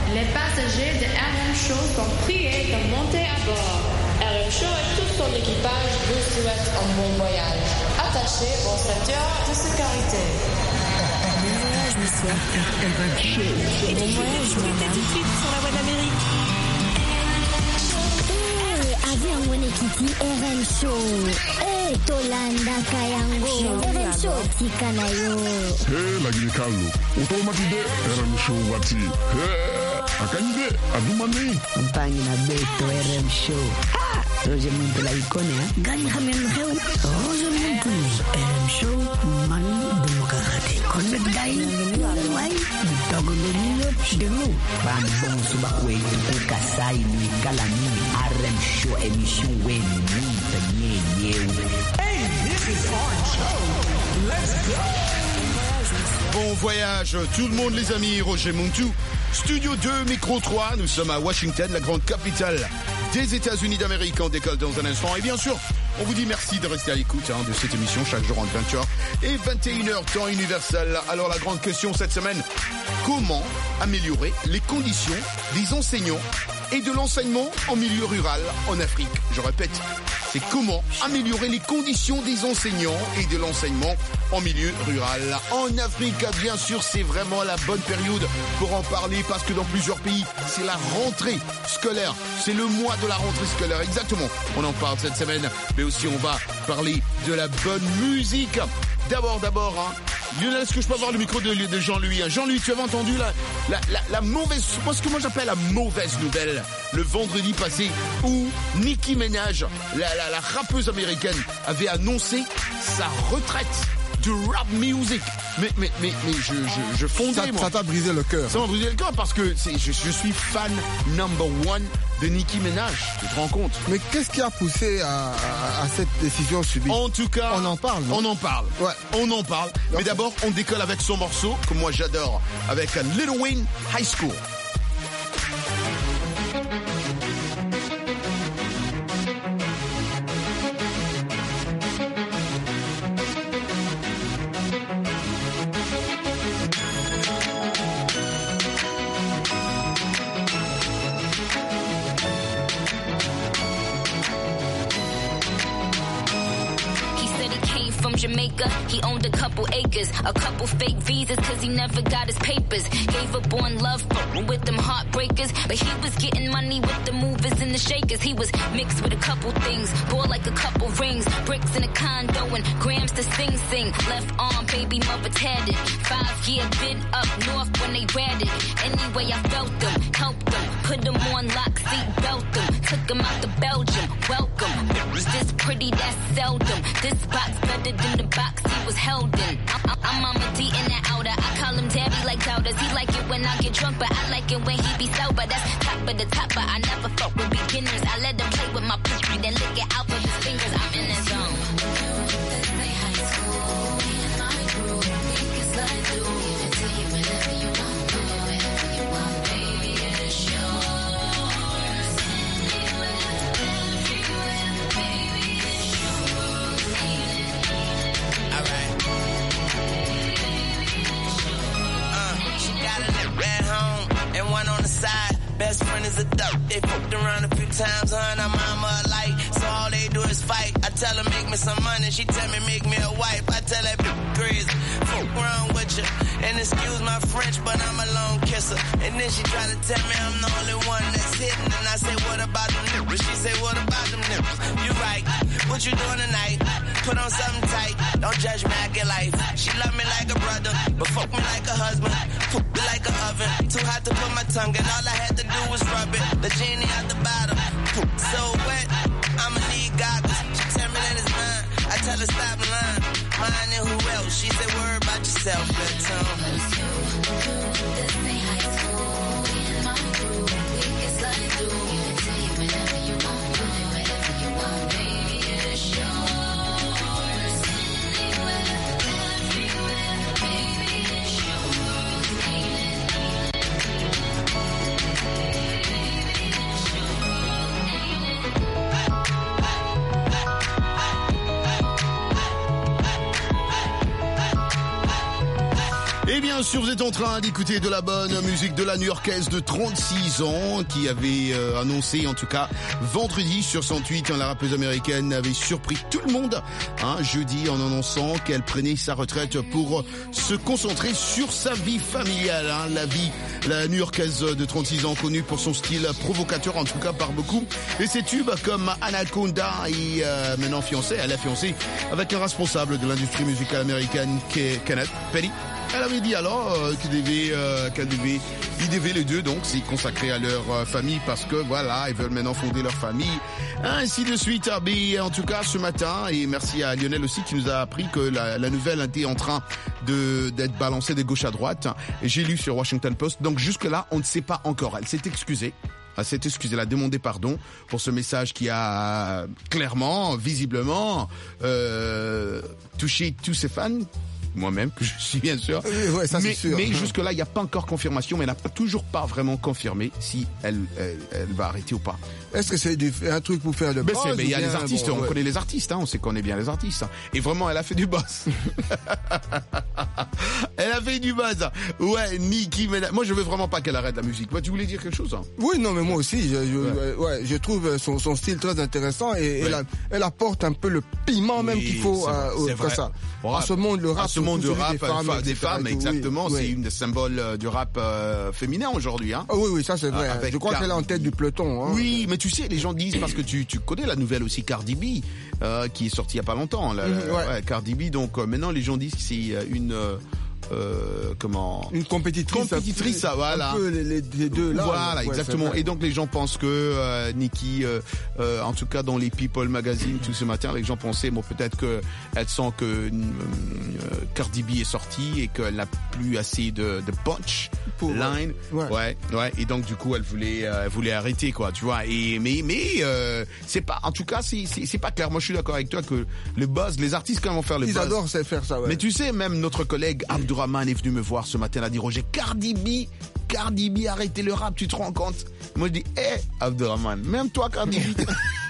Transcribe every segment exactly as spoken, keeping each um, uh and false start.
Les passagers de R M Show sont priés de monter à bord. R M Show et tout son équipage vous souhaitent un bon voyage. Attachez vos ceintures de sécurité. Bon voyage, monsieur. R M Show. Et bon voyage, madame. Tout de suite sur la voie d'Amérique. Avion Wene Kiti R M Show. Eh, Tolanda Kayango. R M Show Tikanayo. Hey, lagi Carlo. Automatide R M Show wati. Hey, akanyide adumani. Mpangi na beto R M Show. Ah, Roger Muntu la ikone ha. Gani hamen heu. Roger Muntu. R M Show mani demokrati. Konbet gai. Wai. Dogo lolo denu. Bambon suba kwe kasai ni kalani. R M Show émission wen ni nye nye. Hey, this is Orange Show. Let's go. Bon voyage, tout le monde les amis, Roger Muntu. Studio deux, micro trois, nous sommes à Washington, la grande capitale des États-Unis d'Amérique. On décolle dans un instant. Et bien sûr, on vous dit merci de rester à l'écoute hein, de cette émission chaque jour entre vingt heures et vingt et une heures, temps universel. Alors la grande question cette semaine, comment améliorer les conditions des enseignants et de l'enseignement en milieu rural en Afrique? Je répète, c'est comment améliorer les conditions des enseignants et de l'enseignement en milieu rural en Afrique. Bien sûr, c'est vraiment la bonne période pour en parler parce que dans plusieurs pays, c'est la rentrée scolaire. C'est le mois de la rentrée scolaire, exactement. On en parle cette semaine, mais aussi on va parler de la bonne musique. D'abord, d'abord, hein, Lionel, est-ce que je peux avoir le micro de, de Jean-Louis? Jean-Louis, tu avais entendu la, la, la, la mauvaise, ce que moi j'appelle la mauvaise nouvelle, le vendredi passé, où Nicki Minaj, la, la, la rappeuse américaine, avait annoncé sa retraite de rap music. Mais, mais, mais, mais je, je, je fondais, ça, moi. Ça t'a brisé le cœur. Ça m'a brisé le cœur parce que c'est, je, je suis fan number one de Nicki Minaj. Tu te rends compte? Mais qu'est-ce qui a poussé à, à, à cette décision subie? En tout cas, on en parle. Non? On en parle. Ouais. On en parle. Donc, mais d'abord, on décolle avec son morceau que moi j'adore, avec Lil Wayne, High School. Jamaica, he owned a couple acres, a couple fake visas cause he never got his papers. Gave up on love with them heartbreakers, but he was getting money with the movers and the shakers. He was mixed with a couple things, bought like a couple rings, bricks in a condo and grams to sing sing. Left arm, baby mother tatted, five year bid up north when they ratted. Anyway, I felt them, helped them, put them on lock, seat belt them, took them out to Belgium, welcome. Was this pretty, that's seldom, this box better than the box he was held in. I'm, I'm Mama D in the outer. I call him Daddy like doubters. He like it when I get drunk, but I like it when he be sober. That's top of the top, but I never fuck with beginners. I let him play with my pussy, then lick it out with his fingers. I'm in the zone. Best friend is a duck. They fucked around a few times, her and her mama alike. So all they do is fight. I tell her make me some money, she tell me make me a wife. I tell that bitch crazy, fuck around with you. And excuse my French, but I'm a lone kisser. And then she try to tell me I'm the only one that's hitting. And I say, what about them nipples? She say, what about them nipples? You right, what you doing tonight? Put on something tight, don't judge me, I get life. She love me like a brother, but fuck me like a husband. Fuck me like an oven, too hot to put my tongue in. All I had to do was rub it, the genie out the bottom. So wet, I'ma need goggles. She tell me that it's mine, I tell her stop lying. Mine and who else? She said worry about yourself, little tongue. This ain't high school, in my group, we can slide through. You can tell you whenever you want, do it whenever you want, baby, it's yours. Anywhere, everywhere, baby, it's yours. Bien sûr, vous êtes en train d'écouter de la bonne musique de la New-Yorkaise de trente-six ans qui avait euh, annoncé, en tout cas, vendredi sur cent huit, hein, la rappeuse américaine avait surpris tout le monde hein, jeudi en annonçant qu'elle prenait sa retraite pour se concentrer sur sa vie familiale. Hein, la vie, la New-Yorkaise de trente-six ans connue pour son style provocateur, en tout cas par beaucoup. Et ses tubes comme Anaconda et euh, maintenant fiancée, elle est fiancée avec un responsable de l'industrie musicale américaine, Kenneth Petty. Elle avait dit alors euh, qu'elle devait, euh, qu'elle devait, ils devaient les deux donc s'y consacrer à leur euh, famille parce que voilà, ils veulent maintenant fonder leur famille, ainsi de suite. Mais en tout cas ce matin, et merci à Lionel aussi qui nous a appris que la, la nouvelle était en train de d'être balancée de gauche à droite. Et j'ai lu sur Washington Post. Donc jusque là, on ne sait pas encore. Elle s'est excusée. Elle s'est excusée, elle a demandé pardon pour ce message qui a clairement, visiblement, euh, touché tous ses fans. Moi-même, que je suis bien sûr. Oui, ouais, ça, mais, c'est sûr. mais jusque-là, il n'y a pas encore confirmation, mais elle n'a toujours pas vraiment confirmé si elle, elle, elle va arrêter ou pas. Est-ce que c'est du, un truc pour faire le ben buzz? Mais il y a les artistes, bon, on ouais. connaît les artistes, hein, on sait qu'on est bien les artistes. Hein. Et vraiment, elle a fait du buzz. Elle a fait du buzz. Ouais, Nicki Minaj. Moi, je veux vraiment pas qu'elle arrête la musique. Moi, tu voulais dire quelque chose hein? Oui, non, mais moi aussi, je, je, ouais. Ouais, je trouve son, son style très intéressant et ouais. elle, a, elle apporte un peu le piment même oui, qu'il faut euh, comme ça. À ce monde, le rap, à ce monde de rap, des femmes, des femmes exactement. Oui, c'est oui. une des symboles du rap euh, féminin aujourd'hui. Hein. Oh, oui, oui, ça c'est vrai. Euh, je crois Car... qu'elle est en tête du peloton. Hein. Oui, mais tu sais, les gens disent parce que tu, tu connais la nouvelle aussi Cardi B euh, qui est sortie il y a pas longtemps. Là, mmh, ouais. Ouais, Cardi B. Donc euh, maintenant les gens disent que c'est une euh, Euh, comment une compétitrice compétitrice ça voilà un peu les, les deux là voilà ouais, exactement et donc les gens pensent que euh, Nicki euh, euh, en tout cas dans les People magazine tout ce matin les gens pensaient bon peut-être que elle sent que euh, Cardi B est sortie et qu'elle n'a plus assez de, de punch pour line ouais. ouais ouais et donc du coup elle voulait euh, elle voulait arrêter quoi tu vois et mais mais euh, c'est pas en tout cas c'est, c'est c'est pas clair moi je suis d'accord avec toi que le buzz les artistes quand ils vont faire le ils buzz ils adorent faire ça ouais. Mais tu sais même notre collègue Abdou Rahman est venu me voir ce matin, il a dit Roger, Cardi B, Cardi B, arrêtez le rap, tu te rends compte? Moi je dis, hé, hey, Abdurrahman, même toi Cardi B.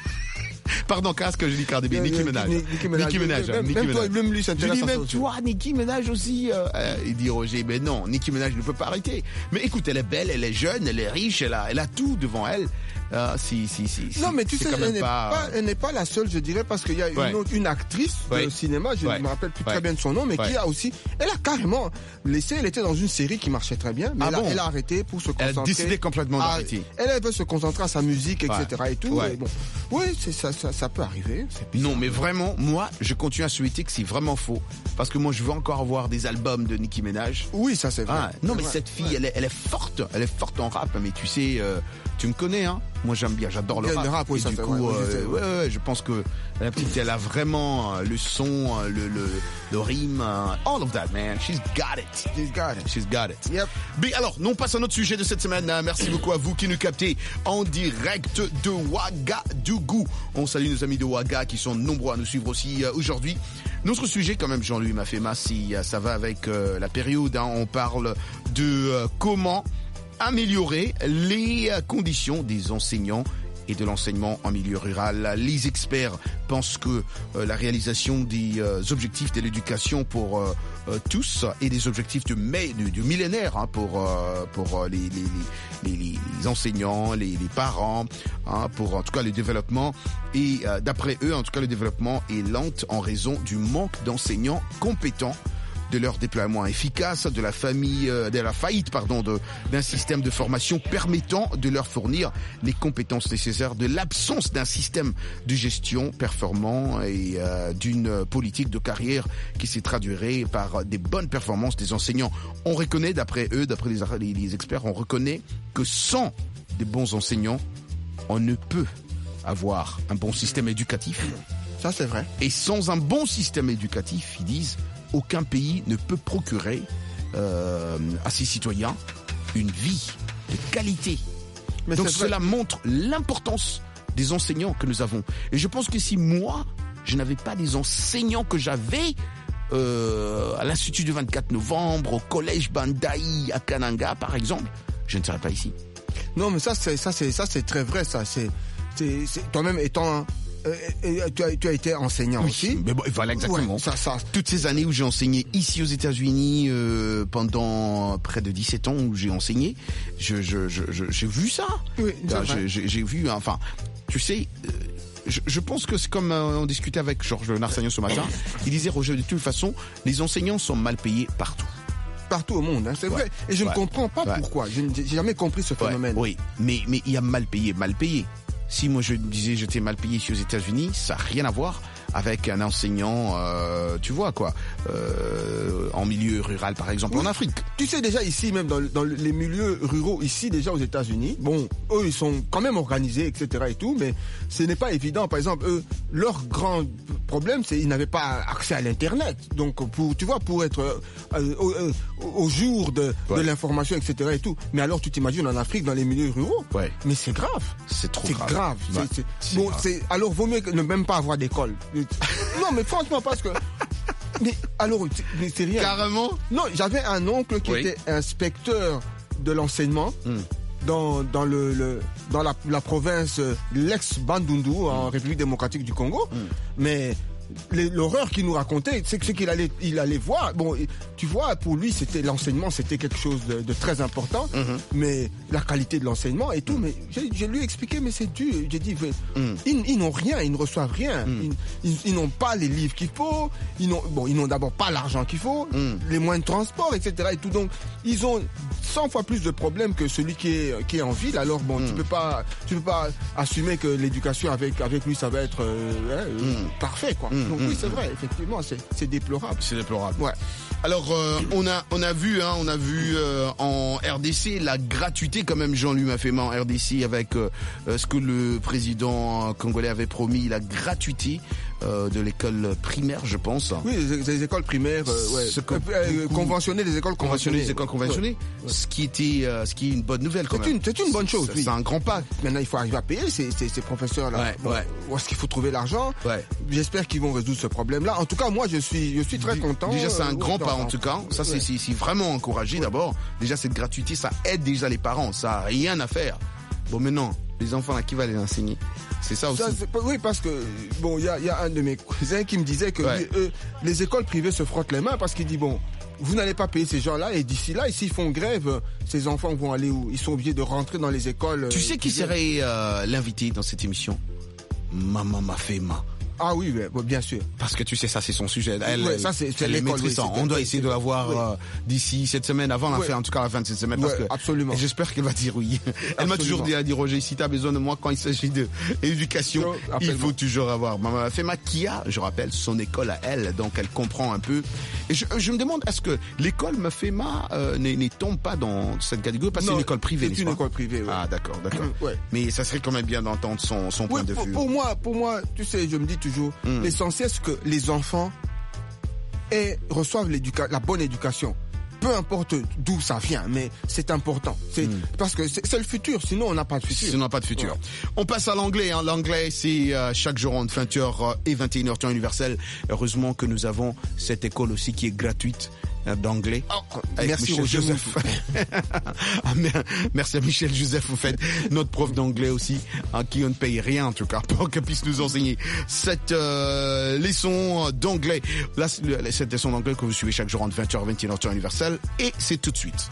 Pardon, qu'est-ce que je dis Cardi B? Nicki Minaj. Nicki Minaj. Nicki Minaj. Même, même toi, même lui, ça je dis même toi, Nicki Minaj aussi. Euh, euh, il dit Roger, ben non, Nicki Minaj ne peut pas arrêter. Mais écoute, elle est belle, elle est jeune, elle est riche, elle a, elle a tout devant elle. Euh, si, si, si. Non, mais tu sais, elle n'est pas... pas, elle n'est pas la seule, je dirais, parce qu'il y a une ouais. autre, une actrice ouais. de cinéma, je ne ouais. me rappelle plus ouais. très bien de son nom, mais ouais. qui a aussi, elle a carrément laissé, elle était dans une série qui marchait très bien, mais ah elle, bon? a, elle a arrêté pour se concentrer. Elle a décidé complètement à, d'arrêter. Elle, elle veut se concentrer à sa musique, et cetera ouais. et tout. Ouais. Et bon, oui, c'est, ça, ça, ça peut arriver. Non, mais vraiment, moi, je continue à souhaiter que c'est vraiment faux, parce que moi, je veux encore avoir des albums de Nicki Minaj. Oui, ça c'est vrai. Ah, non, c'est mais vrai. cette fille, ouais. elle, est, elle est forte, elle est forte en rap, mais tu sais, euh, tu me connais, hein. Moi, j'aime bien, j'adore le rap. Le rap oui, et ça du fait, coup, ouais, euh, ouais, ouais, ouais, je pense que la petite, elle a vraiment euh, le son, euh, le, le, le rime, uh, all of that, man. She's got it. She's got it. She's got it. Yep. Mais alors, on passe à notre sujet de cette semaine. Merci beaucoup à vous qui nous captez en direct de Ouagadougou. On salue nos amis de Ouaga qui sont nombreux à nous suivre aussi euh, aujourd'hui. Notre sujet, quand même, Jean-Louis Mafema, si ça va avec euh, la période. Hein, on parle de euh, comment améliorer les conditions des enseignants et de l'enseignement en milieu rural. Les experts pensent que euh, la réalisation des euh, objectifs de l'éducation pour euh, euh, tous et des objectifs du, du, du millénaire hein, pour euh, pour les, les, les, les, les enseignants, les, les parents, hein, pour en tout cas le développement. Et euh, d'après eux, en tout cas le développement est lent en raison du manque d'enseignants compétents, de leur déploiement efficace, de la famille, euh, de la faillite, pardon, de, d'un système de formation permettant de leur fournir les compétences nécessaires, de l'absence d'un système de gestion performant et euh, d'une politique de carrière qui se traduirait par des bonnes performances des enseignants. On reconnaît, d'après eux, d'après les, les experts, on reconnaît que sans des bons enseignants, on ne peut avoir un bon système éducatif. Ça, c'est vrai. Et sans un bon système éducatif, ils disent, aucun pays ne peut procurer euh, à ses citoyens une vie de qualité. Mais donc cela montre l'importance des enseignants que nous avons. Et je pense que si moi, je n'avais pas les enseignants que j'avais euh, à l'Institut du vingt-quatre novembre, au collège Bandaï à Kananga par exemple, je ne serais pas ici. Non mais ça c'est ça c'est ça c'est très vrai ça. C'est, c'est, c'est toi-même étant euh, euh, tu, as, tu as été enseignant oui, aussi. Mais bon, voilà, exactement. Ouais, ça, ça. Toutes ces années où j'ai enseigné ici aux États-Unis euh, pendant près de dix-sept ans où j'ai enseigné, je, je, je, je, j'ai vu ça. Oui, Là, j'ai, j'ai, j'ai vu, enfin, tu sais... Euh, Je, je pense que c'est comme euh, on discutait avec Georges Narsagnon ce matin. Il disait, Roger, de toute façon, les enseignants sont mal payés partout. Partout au monde, hein, c'est ouais. vrai. Et je ouais. ne comprends pas ouais. pourquoi. Je n'ai jamais compris ce phénomène. Ouais. Oui, mais mais il y a mal payé, mal payé. Si moi je disais j'étais mal payé ici aux États-Unis, ça n'a rien à voir avec un enseignant, euh, tu vois quoi, euh, en milieu rural par exemple, oui. en Afrique. Tu sais déjà ici, même dans, dans les milieux ruraux, ici déjà aux États-Unis, bon, eux ils sont quand même organisés, et cetera et tout, mais ce n'est pas évident. Par exemple, eux, leur grand problème, c'est qu'ils n'avaient pas accès à l'internet. Donc pour, tu vois, pour être euh, au, euh, au jour de, ouais. de l'information, et cetera et tout. Mais alors tu t'imagines en Afrique, dans les milieux ruraux, ouais. mais c'est grave. C'est trop c'est grave. grave. Ouais. C'est, c'est, c'est bon, grave. C'est, alors vaut mieux ne même pas avoir d'école. Non, mais franchement, parce que... Mais alors, mais c'est rien. Carrément? Non, j'avais un oncle qui oui. était inspecteur de l'enseignement mm. dans, dans, le, le, dans la, la province, l'ex-Bandundu, mm. en République démocratique du Congo. Mm. Mais... Les, l'horreur qu'il nous racontait, c'est, c'est qu'il allait, il allait voir. Bon, tu vois, pour lui, c'était l'enseignement, c'était quelque chose de, de très important. Mm-hmm. Mais la qualité de l'enseignement et tout. Mm. Mais j'ai, j'ai lui expliqué, mais c'est dur. J'ai dit, mais, mm. ils, ils n'ont rien, ils ne reçoivent rien. Mm. Ils, ils, ils n'ont pas les livres qu'il faut. Ils n'ont, bon, ils n'ont d'abord pas l'argent qu'il faut, mm. les moyens de transport, et cetera. Et tout. Donc, ils ont cent fois plus de problèmes que celui qui est, qui est en ville. Alors, bon, mm. tu peux pas, tu peux pas assumer que l'éducation avec, avec lui, ça va être euh, euh, mm. parfait, quoi. Donc oui, c'est vrai, effectivement, c'est, c'est déplorable. C'est déplorable. Ouais. Alors, euh, on a on a vu, hein, on a vu euh, en R D C la gratuité quand même. Jean-Louis Maféma en R D C avec euh, ce que le président congolais avait promis, la gratuité euh, de l'école primaire, je pense. Oui, les, les écoles primaires, euh, ouais. Ce que, euh, conventionnées, les écoles conventionnées, les écoles conventionnées. Ouais. Ce qui était, euh, ce qui est une bonne nouvelle quand c'est même. Une, c'est une bonne chose. C'est, oui. c'est un grand pas. Maintenant, il faut arriver à payer ces, ces, ces professeurs-là. Ouais, bon, ouais. Où est-ce qu'il faut trouver l'argent? Ouais. J'espère qu'ils vont résoudre ce problème-là. En tout cas, moi, je suis, je suis très content. Déjà, c'est un euh, grand pas, en tout cas. Ça, c'est, c'est, c'est vraiment encouragé, ouais. d'abord. Déjà, cette gratuité, ça aide déjà les parents. Ça n'a rien à faire. Bon, maintenant, les enfants, là, qui va les enseigner? C'est ça aussi. Ça, c'est, oui, parce que, bon, il y a, y a un de mes cousins qui me disait que ouais. lui, eux, les écoles privées se frottent les mains parce qu'il dit, bon, vous n'allez pas payer ces gens-là et d'ici là, s'ils font grève, ces enfants vont aller où? Ils sont obligés de rentrer dans les écoles. Tu sais qui serait euh, l'invité dans cette émission? Maman Maféma. Ah oui, oui, bien sûr. Parce que tu sais, ça c'est son sujet. Elle, ouais, ça c'est, c'est elle l'école. Oui, on doit essayer de la voir oui. euh, d'ici cette semaine, avant la oui. fin, en tout cas la fin de cette semaine. Parce ouais, que absolument. Et j'espère qu'elle va dire oui. Elle absolument. M'a toujours dit, elle a dit, Roger, si tu as besoin de moi quand il s'agit de éducation, il faut toujours avoir. Maman Maféma qui a, je rappelle, son école à elle, donc elle comprend un peu. Et je, je me demande, est-ce que l'école Maféma euh, ne, ne tombe pas dans cette catégorie parce que c'est une école privée, c'est une école privée. Ouais. Ah d'accord, d'accord. ouais. Mais ça serait quand même bien d'entendre son, son point ouais, de pour, vue. Pour moi, pour moi, tu sais, je me dis toujours, mm. l'essentiel c'est que les enfants aient, reçoivent l'éduca- la bonne éducation. Peu importe d'où ça vient, mais c'est important. C'est mm. parce que c'est, c'est le futur. Sinon, on n'a pas de futur. Sinon, on n'a pas de futur. Ouais. On passe à l'anglais. Hein. L'anglais, c'est euh, chaque jour entre vingt heures et vingt et une heures temps universel. Heureusement que nous avons cette école aussi qui est gratuite d'anglais. Oh, merci Michel Joseph. Merci à Michel Joseph, vous faites notre prof d'anglais aussi, à qui on ne paye rien en tout cas pour qu'elle puisse nous enseigner cette euh, leçon d'anglais. Là, cette leçon d'anglais que vous suivez chaque jour entre vingt heures et vingt et une heures temps universel. Et c'est tout de suite.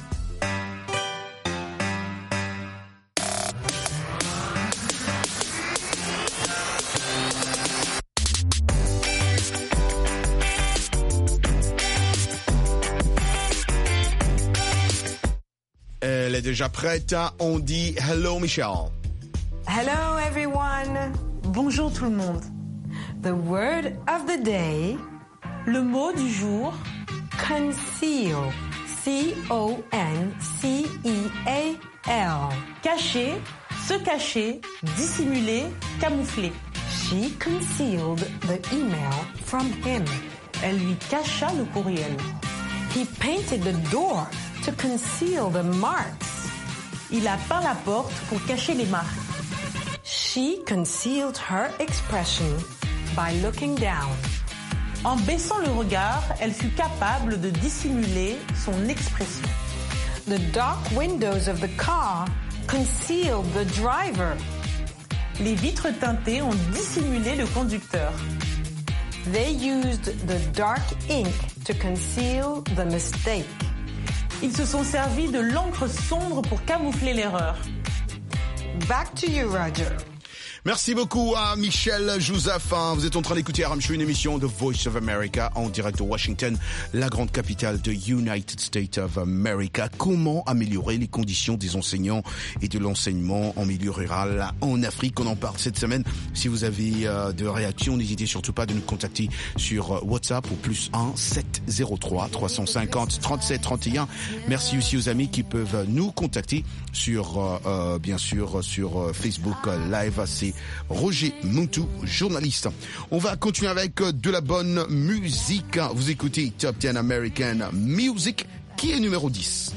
Elle est déjà prête. On dit hello Michel. Hello everyone. Bonjour tout le monde. The word of the day. Le mot du jour. Conceal. C O N C E A L. Cacher, se cacher, dissimuler, camoufler. She concealed the email from him. Elle lui cacha le courriel. He painted the door to conceal the marks. Il a peint la porte pour cacher les marques. She concealed her expression by looking down. En baissant le regard, elle fut capable de dissimuler son expression. The dark windows of the car concealed the driver. les vitres teintées ont dissimulé le conducteur. They used the dark ink to conceal the mistake. Ils se sont servis de l'encre sombre pour camoufler l'erreur. Back to you, Roger. Merci beaucoup à Michel Jouzafin. Vous êtes en train d'écouter R M Show, une émission de Voice of America en direct de Washington, la grande capitale de United States of America. Comment améliorer les conditions des enseignants et de l'enseignement en milieu rural en Afrique? On en parle cette semaine. Si vous avez euh, de réactions, n'hésitez surtout pas de nous contacter sur WhatsApp au plus un sept zéro trois trois cent cinquante trente-sept trente et un. Merci aussi aux amis qui peuvent nous contacter sur, euh, euh, bien sûr, sur euh, Facebook euh, Live. C'est Roger Muntu, journaliste. On va continuer avec de la bonne musique. Vous écoutez Top dix American Music, qui est numéro dix.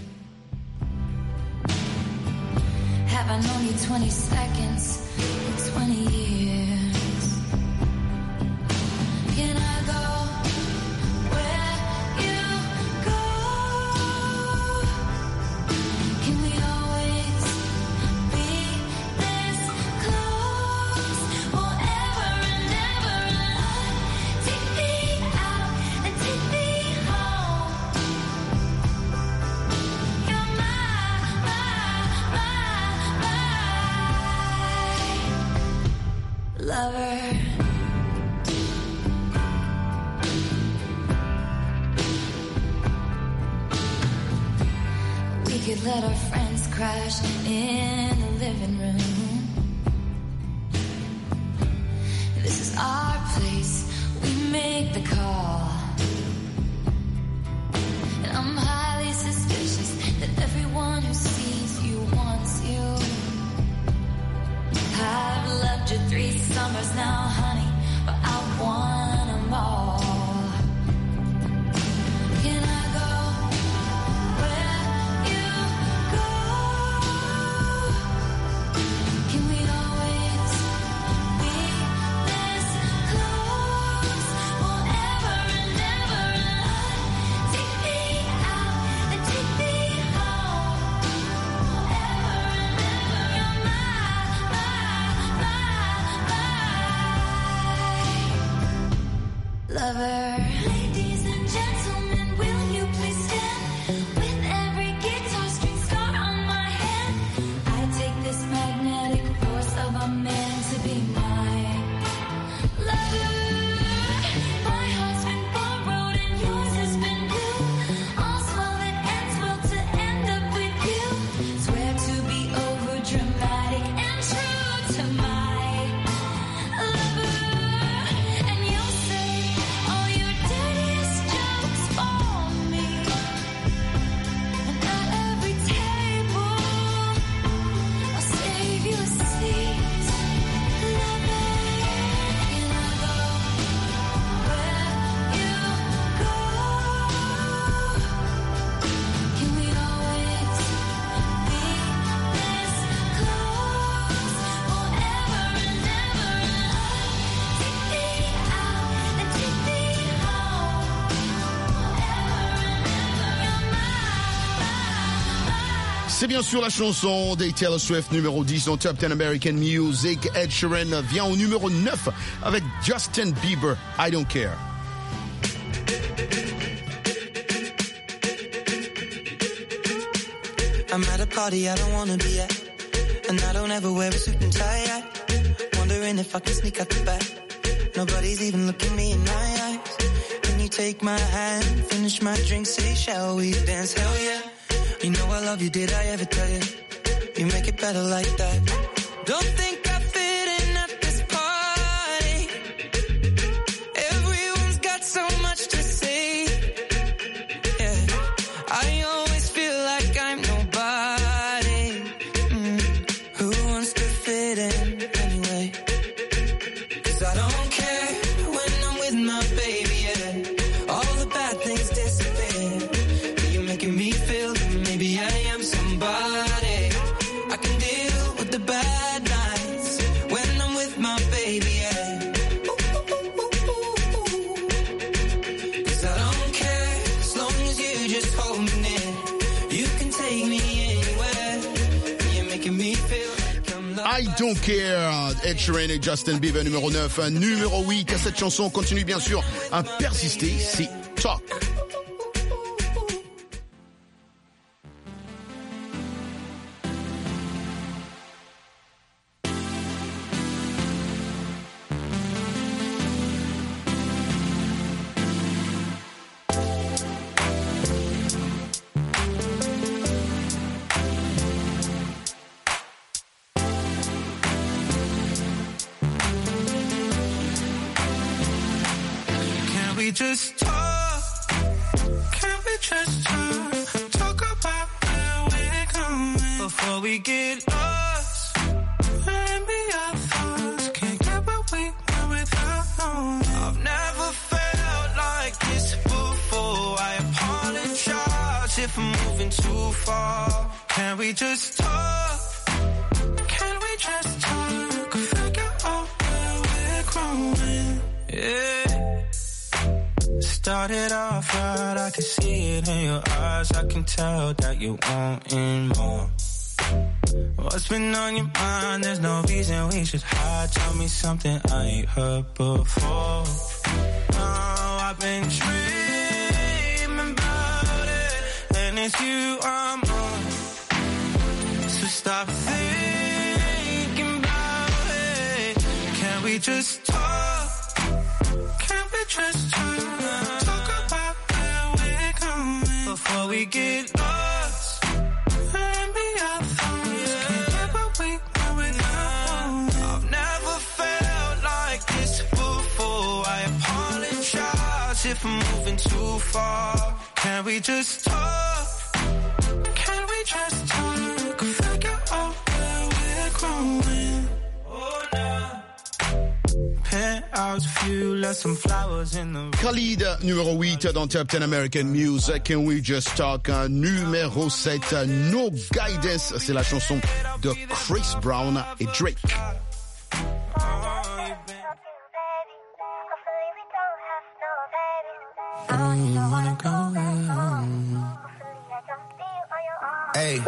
Have I known you twenty seconds, twenty years? Can I go where you go? Can we always be this close? Forever and ever and on. Take me out and take me home. You're my, my, my lover. We could let our friends crash in the living room. This is our place, we make the call. And I'm highly suspicious that everyone who sees you wants you. I've loved you three summers now, honey, but I want them all. Can I go where you go? Can we always be this close? Forever and ever and on. Take me out and take me home. Forever and ever, you're my, my, my lover. Ladies and gentlemen, will you please stand? With every guitar string scar on my hand, I take this magnetic force of a man to be my lover. My heart's been borrowed and yours has been blue. All's well that ends well to end up with you. Swear to be over dramatic and true to my lover. And you'll say all your dirtiest jokes for me. And at every table, I'll save you a seat. Lover, can I go where you go? Can we always be this close? Forever and ever and on. Take me out and take me home. Forever and ever, you're my, C'est bien sûr la chanson des Taylor Swift numéro dix dans Top dix American Music. Ed Sheeran vient au numéro neuf avec Justin Bieber, I Don't Care. I'm at a party I don't wanna be at, and I don't ever wear a suit and tie yet. Wondering if I can sneak out the back. Nobody's even looking me in my eyes. Can you take my hand, finish my drink, say shall we dance? Hell yeah. You know I love you, did I ever tell you? You make it better like that. Don't think I fit in at this party. Everyone's got so much to say. Yeah, I always feel like I'm nobody. Mm. Who wants to fit in anyway? 'Cause I don't care when I'm with my baby, yeah. All the bad things disappear. You're making me feel that maybe I am somebody. I can deal with the bad nights when I'm with my baby, yeah. 'Cause I don't care as long as you just hold me near. You can take me anywhere. You're making me feel like I'm I Don't Care, Ed Sheeran et Justin Bieber, numéro neuf. Numéro huit, cette chanson continue bien sûr à persister, c'est Talk. Just talk, can we just talk, talk about where we're going before we get lost, maybe our thoughts can't get what we want without knowing. I've never felt like this before, I apologize if I'm moving too far. Can we just talk, can we just talk, figure out where we're growing, yeah. Started off right, I can see it in your eyes. I can tell that you wanting more. What's been on your mind? There's no reason we should hide. Tell me something I ain't heard before. Oh, I've been dreaming about it, and it's you I'm on. So stop thinking about it. Can we just talk? Can we just talk? Before we get lost, maybe our thoughts can't get what we want without. I've never felt like this before. I apologize if I'm moving too far. Can we just talk? Can we just talk? Figure out where we're growing. Oh, no. Khalid, numéro huit dans Top dix American Music. Can We Just Talk? Numéro sept, No Guidance. C'est la chanson de Chris Brown et Drake. Hey.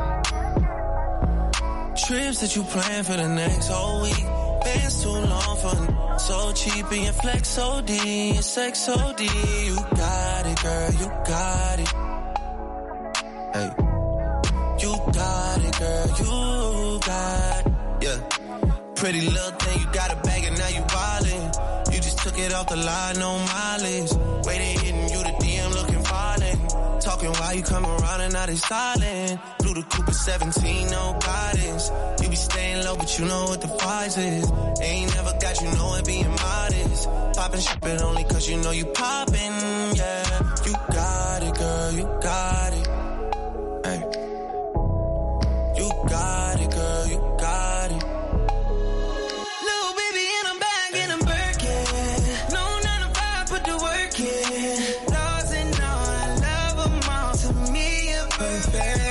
Trips that you plan for the next whole week. Bands too long for so cheap and your flex O D, your sex O D. You got it, girl, you got it. Hey, you got it, girl, you got it. Yeah, pretty little thing, you got a bag and now you wildin'. You just took it off the line, no mileage. Waiting, hitting you the D M, looking violent. Talking while you come around and now they silent. Blew the Cooper seventeen, no guidance. You be staying low, but you know what the price is. Ain't never got you know it being modest. Poppin' shit, but only cause you know you poppin', yeah. You got it, girl, you got it. Hey. You got it, girl, you got it. Little baby in a bag, in a Birkin. No nine to five, put the work in. Lost and all, I love them all. To me, you're perfect.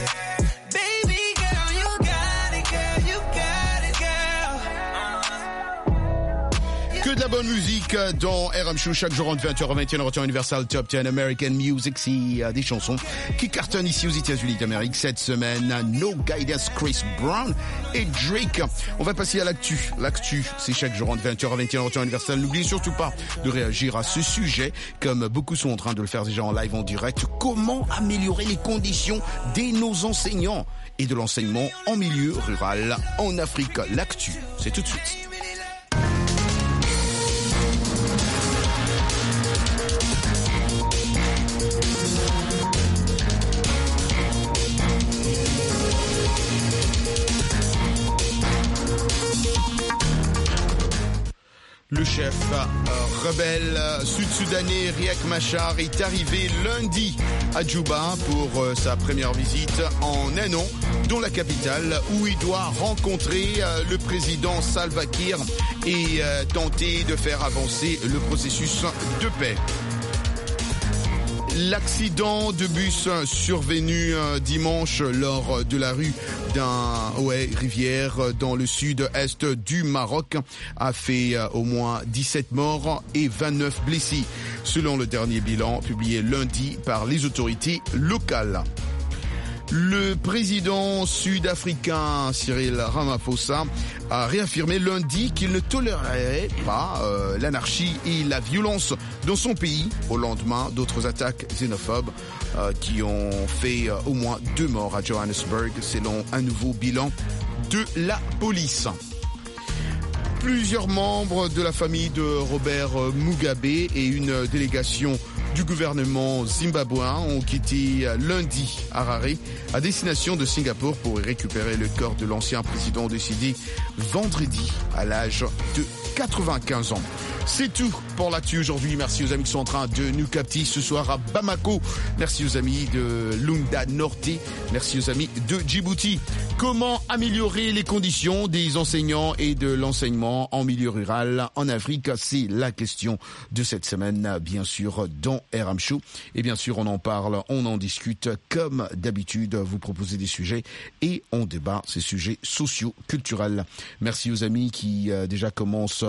Que de la bonne musique dans R M Show chaque jour entre vingt heures et vingt et une heures temps Universal Top dix American Music. C'est des chansons qui cartonnent ici aux États-Unis d'Amérique cette semaine. No Guidance, Chris Brown et Drake. On va passer à l'actu. L'actu, c'est chaque jour entre vingt heures et vingt et une heures temps Universal. N'oubliez surtout pas de réagir à ce sujet, comme beaucoup sont en train de le faire déjà en live, en direct. Comment améliorer les conditions de nos enseignants et de l'enseignement en milieu rural en Afrique? L'actu, c'est tout de suite. Le chef euh, rebelle euh, sud-soudanais Riek Machar est arrivé lundi à Djouba pour euh, sa première visite en un an dans la capitale où il doit rencontrer euh, le président Salva Kiir et euh, tenter de faire avancer le processus de paix. L'accident de bus survenu dimanche lors de la rue d'un ouais, rivière dans le sud-est du Maroc a fait au moins dix-sept morts et vingt-neuf blessés, selon le dernier bilan publié lundi par les autorités locales. Le président sud-africain Cyril Ramaphosa a réaffirmé lundi qu'il ne tolérerait pas euh, l'anarchie et la violence dans son pays au lendemain d'autres attaques xénophobes euh, qui ont fait euh, au moins deux morts à Johannesburg, selon un nouveau bilan de la police. Plusieurs membres de la famille de Robert Mugabe et une délégation du gouvernement zimbabwéen ont quitté lundi Harare à destination de Singapour pour y récupérer le corps de l'ancien président décédé vendredi à l'âge de quatre-vingt-quinze ans. C'est tout pour l'actu aujourd'hui. Merci aux amis qui sont en train de nous capter ce soir à Bamako. Merci aux amis de Lunda Norte. Merci aux amis de Djibouti. Comment améliorer les conditions des enseignants et de l'enseignement en milieu rural en Afrique? C'est la question de cette semaine, bien sûr, dans R M Show. Et bien sûr, on en parle, on en discute. Comme d'habitude, vous proposez des sujets et on débat ces sujets sociaux, culturels. Merci aux amis qui euh, déjà commencent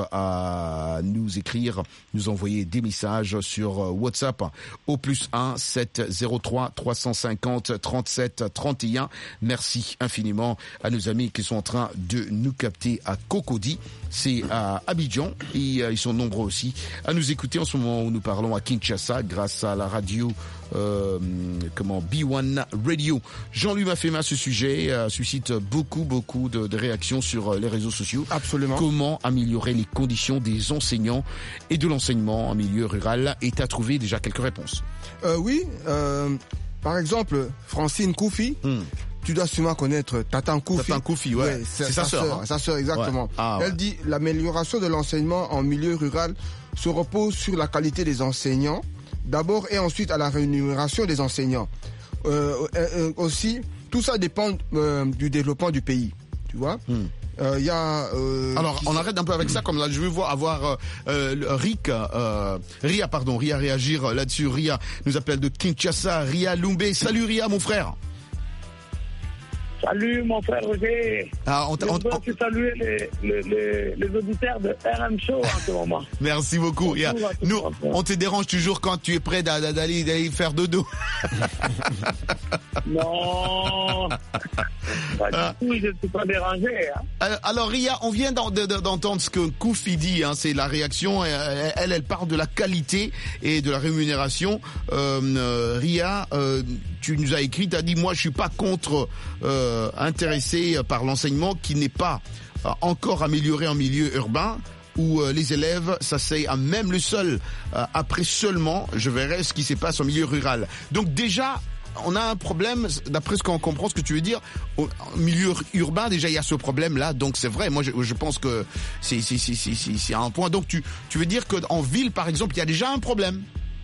à nous écrire, nous envoyer des messages sur WhatsApp au plus un sept zéro trois trois cent cinquante trente-sept trente et un. Merci infiniment à nos amis qui sont en train de nous capter à Cocody, c'est à Abidjan, et euh, ils sont nombreux aussi à nous écouter en ce moment où nous parlons à Kinshasa grâce à la radio Euh, comment B un Radio. Jean-Louis Mafema, ce sujet euh, suscite beaucoup beaucoup de, de réactions sur euh, les réseaux sociaux. Absolument. Comment améliorer les conditions des enseignants et de l'enseignement en milieu rural? Et tu as trouvé déjà quelques réponses. Euh, oui, euh, par exemple, Francine Koufi. Hmm. Tu dois sûrement connaître Tatan Koufi. Tatan Koufi, ouais. ouais c'est, c'est sa, sa sœur. sœur, hein. sa sœur, exactement. Ouais. Ah, Elle ouais. dit l'amélioration de l'enseignement en milieu rural se repose sur la qualité des enseignants, d'abord, et ensuite à la rémunération des enseignants. Euh, euh, aussi, tout ça dépend euh, du développement du pays, tu vois. Hmm. Euh, y a, euh, Alors, on arrête un peu avec ça, comme là, je veux voir avoir euh, euh, Rick, euh, Ria, pardon, Ria réagir là-dessus. Ria nous appelle de Kinshasa, Ria Lumbe. Salut Ria, mon frère. Salut mon frère Roger. Ah, on, je on, veux aussi saluer les, les, les, les auditeurs de R M Show en ce moment. Merci beaucoup. Yeah. Nous, on te dérange toujours quand tu es prêt d'aller, d'aller faire dodo. Non. Pas du tout, je ne suis pas dérangé. Hein. Alors Ria, on vient d'entendre ce que Koufi dit, hein, c'est la réaction. Elle, elle parle de la qualité et de la rémunération. Euh, Ria, euh, tu nous as écrit, tu as dit, moi je suis pas contre... Euh, intéressé par l'enseignement qui n'est pas euh, encore amélioré en milieu urbain où euh, les élèves s'asseyent à même le sol. Euh, après seulement, je verrai ce qui se passe en milieu rural. Donc déjà, on a un problème, d'après ce qu'on comprend, ce que tu veux dire, au milieu urbain, déjà il y a ce problème-là, donc c'est vrai, moi je, je pense que c'est, c'est, c'est, c'est, c'est un point. Donc tu, tu veux dire qu'en ville, par exemple, il y a déjà un problème?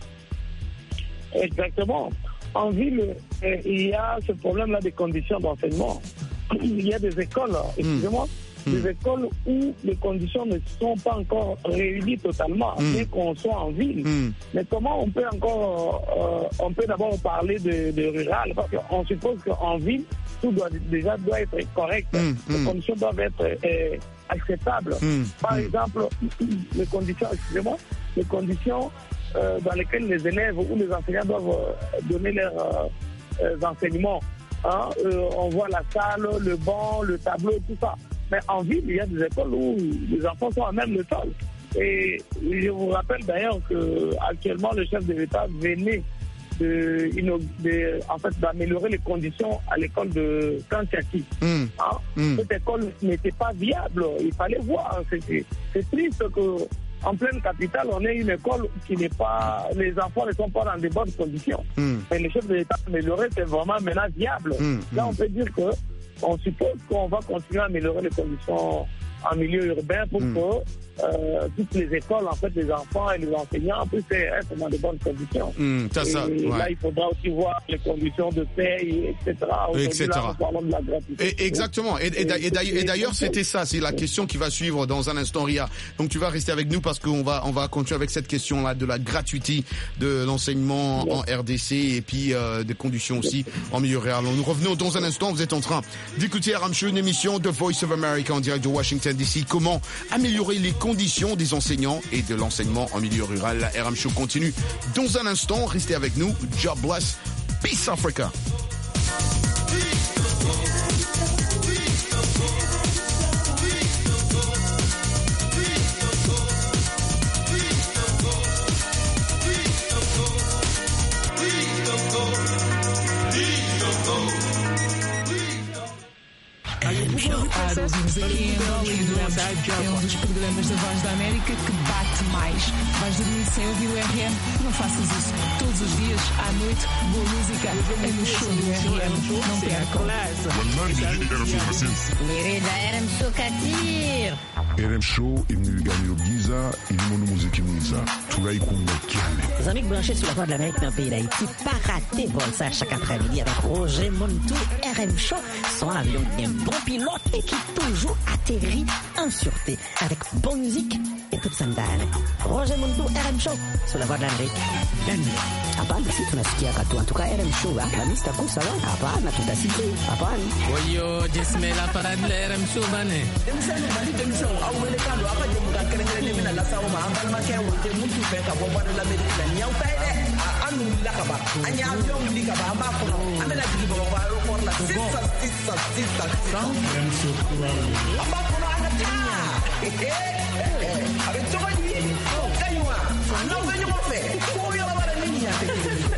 Exactement. En ville, euh, il y a ce problème-là des conditions d'enseignement. Il y a des écoles, excusez-moi, mmh. des écoles où les conditions ne sont pas encore réunies totalement, mmh. bien qu'on soit en ville. Mmh. Mais comment on peut encore, euh, on peut d'abord parler de, de rural, parce qu'on suppose qu'en ville, tout doit déjà doit être correct. Mmh. Les mmh. conditions doivent être euh, acceptables. Mmh. Par exemple, les conditions, excusez-moi, les conditions Euh, dans lesquels les élèves ou les enseignants doivent euh, donner leurs euh, euh, enseignements. Hein? Euh, on voit la salle, le banc, le tableau, tout ça. Mais en ville, il y a des écoles où les enfants sont à même le sol. Et je vous rappelle d'ailleurs qu'actuellement, le chef de l'État venait de, de, en fait, d'améliorer les conditions à l'école de Kantiaki. Mmh. Hein? Mmh. Cette école n'était pas viable. Il fallait voir. C'est, c'est triste que en pleine capitale, on est une école qui n'est pas... Les enfants ne sont pas dans de bonnes conditions. Mm. Et le chef de l'État amélioré, c'est vraiment maintenant viable. Mm. Là, on peut dire que on suppose qu'on va continuer à améliorer les conditions en milieu urbain pour mm. que euh, toutes les écoles, en fait, les enfants et les enseignants puissent être dans de bonnes conditions. Mm, t'as et ça, ouais. Là, il faudra aussi voir les conditions de paye, et cetera. Et cetera. Là, nous parlons de la gratuité. Et, exactement. Et, et, et, et, et d'ailleurs, c'était ça. C'est la question qui va suivre dans un instant, Ria. Donc, tu vas rester avec nous parce qu'on va, on va continuer avec cette question-là de la gratuité de l'enseignement ouais. en R D C et puis euh, des conditions aussi en milieu rural. Nous revenons dans un instant. Vous êtes en train d'écouter R M Show, une émission de Voice of America en direct de Washington D C. Comment améliorer les conditions des enseignants et de l'enseignement en milieu rural. La R M Show continue dans un instant. Restez avec nous. God bless. Peace Africa. Para ouvirmos aqui em Angola e adoramos. É um dos programas da Voz da América que bate mais. Vais dormir sem ouvir o R M? Não faças isso. Todos os dias, à noite, boa música é no show do R M. Não percam. Lirida R M Show Katir. R M Show imnigani Giza ilimono muziki mwiza tulai kumekane. Les amis branchés sur la voix de l'Amérique dans le pays d'Haïti, pas rater pour ça chaque après-midi avec Roger Montou, R M Show, son avion bien bon pilote et qui toujours atterrit en sûreté avec bonne musique et toute sa dalle. Roger Montou, R M Show, sur la voix de l'Amérique. Bienvenue. Hapana si tunasikia katu, en tout cas R M Show, la lista kuu sawa, hapana tutasikia, hapana. Oyo, jesmela para de R M Show bane. Demisano bali demisano awele kando apa je muka kerengere mina la sawo ma ambal ma ke wote mutu fe ka bo bana la medina nyaw tay de anu la ka ba anya avion li ka ba ba ko amela digi bo ba ro por la sissa sissa sissa R M Show amba ko na ana tinya avec toi ni kaywa no venyo mo fe ko yo ba la niña te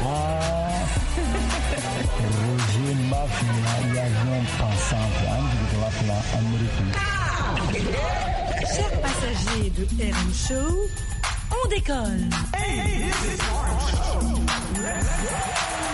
Roger Mafia, l'avion pensant de la plan américain. Chers passagers de R M Show, on décolle. Hey, this is R M Show.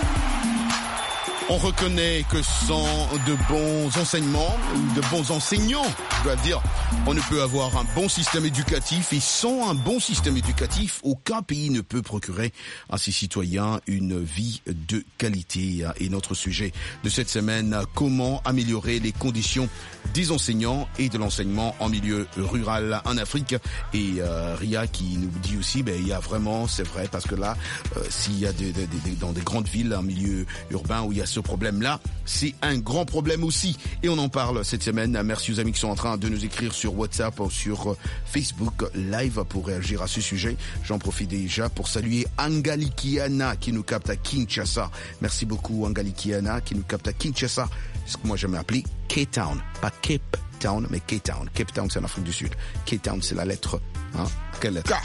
On reconnaît que sans de bons enseignements, ou de bons enseignants, je dois dire, on ne peut avoir un bon système éducatif et sans un bon système éducatif, aucun pays ne peut procurer à ses citoyens une vie de qualité. Et notre sujet de cette semaine, comment améliorer les conditions des enseignants et de l'enseignement en milieu rural en Afrique. Et euh, Ria qui nous dit aussi, ben il y a vraiment, c'est vrai, parce que là, euh, s'il y a des, des, des, dans des grandes villes, en milieu urbain où il y a ce problème-là, c'est un grand problème aussi. Et on en parle cette semaine. Merci aux amis qui sont en train de nous écrire sur WhatsApp ou sur Facebook Live pour réagir à ce sujet. J'en profite déjà pour saluer Angalikiana qui nous capte à Kinshasa. Merci beaucoup Angalikiana qui nous capte à Kinshasa. Ce que moi j'aime appeler K-Town. Pas Cape Town, mais K-Town. Cape Town, c'est en Afrique du Sud. K-Town, c'est la lettre. Hein? Quelle lettre?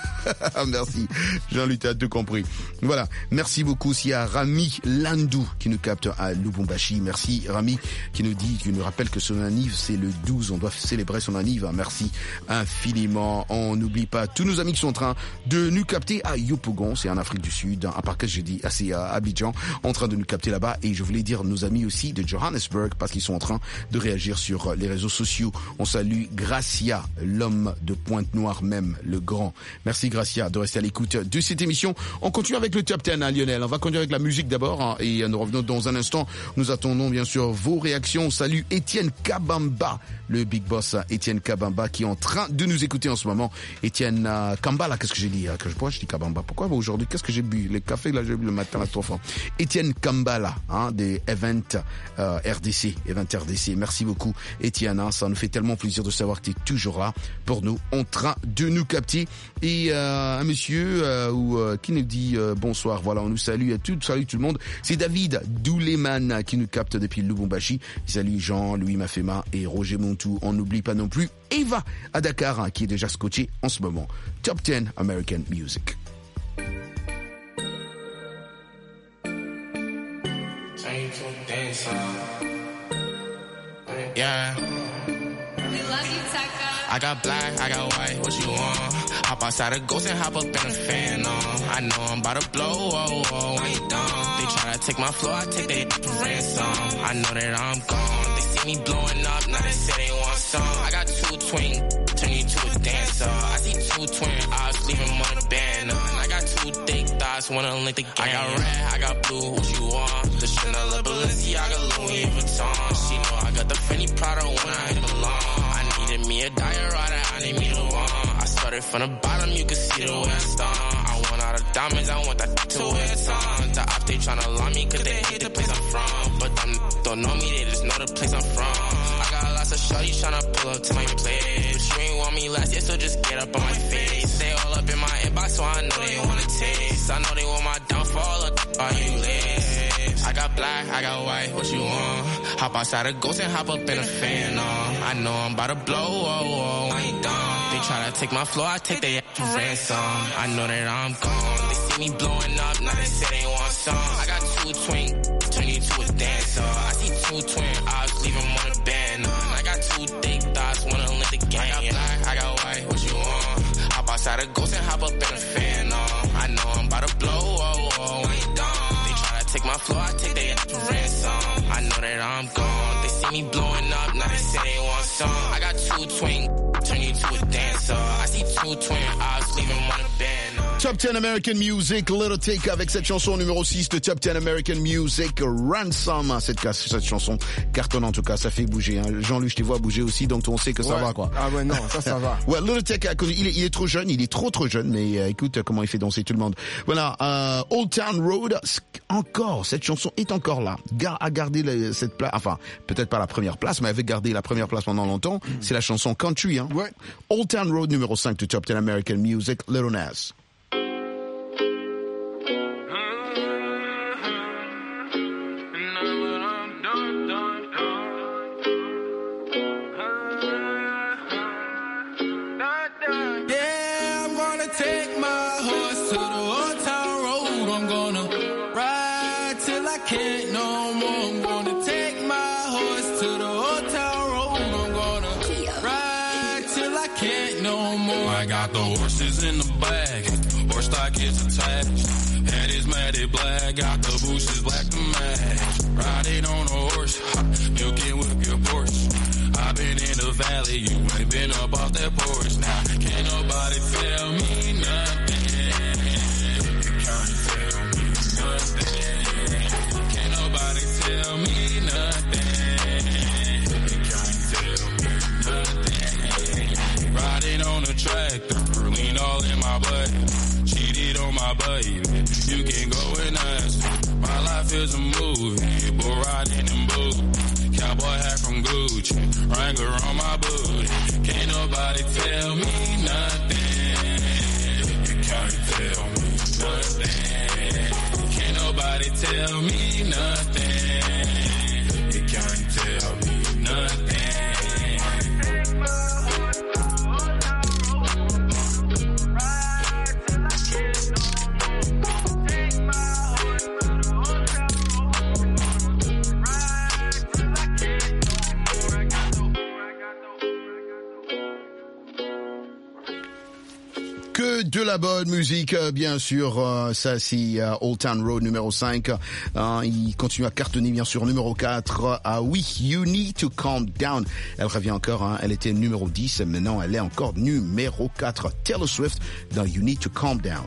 Merci. Jean-Luc, tu as tout compris. Voilà. Merci beaucoup aussi à Rami Landou qui nous capte à Lubumbashi. Merci Rami qui nous dit, qui nous rappelle que son anniv c'est le douze. On doit célébrer son anniv. Merci infiniment. On n'oublie pas tous nos amis qui sont en train de nous capter à Yopougon. C'est en Afrique du Sud. À part que j'ai dit, c'est à Abidjan. En train de nous capter là-bas. Et je voulais dire nos amis aussi de Johannesburg parce qu'ils sont en train de réagir sur les réseaux sociaux. On salue Gracia, l'homme de Pointe-Noire même, le grand. Merci Gracia de rester à l'écoute de cette émission. On continue avec le top dix, hein, Lionel. On va continuer avec la musique d'abord hein, et nous revenons dans un instant. Nous attendons bien sûr vos réactions. Salut Étienne Kabamba, le big boss Étienne Kabamba qui est en train de nous écouter en ce moment. Étienne euh, Kambala, qu'est-ce que j'ai dit hein, que je bois, je dis Kabamba. Pourquoi bah, aujourd'hui, qu'est-ce que j'ai bu? Le café là, j'ai bu le matin là, trop fort. Étienne Kambala, hein, des Event euh, R D C, Event R D C. Merci beaucoup Étienne, hein, ça nous fait tellement plaisir de savoir que tu es toujours là pour nous, en train de nous capter. Et euh, un monsieur euh, ou euh, qui nous dit euh, bonsoir. Voilà, on nous salue à tout, salut tout le monde. C'est David Douleman qui nous capte depuis Lubumbashi. Salut Jean, Louis Mafema et Roger Montou. On n'oublie pas non plus Eva à Dakar hein, qui est déjà scotché en ce moment. Top dix American Music. Yeah. I got black, I got white, what you want? Hop outside a ghost and hop up in a fan, no. I know I'm about to blow, oh, oh, I ain't dumb. They try to take my flow, I take their for ransom. I know that I'm gone. They see me blowing up, now they say they want some. I got two twin, turn you to a dancer. I see two twin eyes, leave them on the band. I got two thick thighs, wanna link the game. I got red, I got blue, what you want? The Chanel, Balenciaga, Louis Vuitton. She know I got the Fendi Prada when I belong. Needed me a diorama, I need me the one. I started from the bottom, you can see the way I start. I want all the diamonds, I want that to wear a ton. The op, they tryna lie me cause they hate the place I'm from. But them don't know me, they just know the place I'm from. I got lots of shorties tryna pull up to my place. But you ain't want me last year, so just get up on my face. They all up in my inbox, so I know they wanna taste. I know they want my downfall, look, are you live? I got black, I got white, what you want? Hop outside a ghost and hop up in a fan, no. I know I'm about to blow, oh, oh, I ain't dumb. They tryna take my flow, I take their for ransom. I know that I'm gone. They see me blowing up, now they say they want some. I got two twin, turn you to a dancer. I see two twin eyes, leave them on the band. fan on. I got two thick thoughts, wanna let the game. I got black, I got white, what you want? Hop outside a ghost and hop up in a fan on. I know I'm about to blow, oh, oh, when you gone. They try to take my floor, I take their ransom. I know that I'm gone. They see me blowing up, now they say they want some. I got two twin, turn you to a dancer. I see two twin eyes, leaving one a band. Top ten American Music, Little Take avec cette chanson numéro six de Top ten American Music, Ransom. Cette, cette chanson cartonne en tout cas, ça fait bouger. Hein. Jean-Luc, je te vois bouger aussi, donc on sait que ça ouais. va quoi. Ah ouais, non, ça, ça va. Ouais, Little Take a connu, il est, il est trop jeune, il est trop trop jeune, mais euh, écoute comment il fait danser tout le monde. Voilà, euh, Old Town Road, encore, cette chanson est encore là. Gar a gardé la, cette place, enfin, peut-être pas la première place, mais avait gardé la première place pendant longtemps. Mm. C'est la chanson Country, hein. Ouais. Old Town Road numéro cinq de Top ten American Music, Lil Nas. I got the horses in the bag, horse stock is attached. Head is matted black, got the bushes black to match. Riding on a horse, milking with your Porsche. I've been in the valley, you ain't been up off that porch. Now, can't nobody tell me nothing. Can't tell me nothing. Can't nobody tell me nothing. Can't tell me nothing. Riding on a tractor, lean all in my butt. Cheated on my baby, you can go and ask. My life is a movie, bull riding in boots. Cowboy hat from Gucci, Wrangler on my booty. Can't nobody tell me nothing. You can't tell me nothing. Can't nobody tell me nothing. You can't tell me nothing. Que de la bonne musique, bien sûr. Euh, ça, c'est euh, Old Town Road numéro cinq. Euh, il continue à cartonner, bien sûr, numéro quatre. Ah oui, You Need to Calm Down. Elle revient encore, hein, elle était numéro dix. Maintenant, elle est encore numéro quatre. Taylor Swift dans You Need to Calm Down.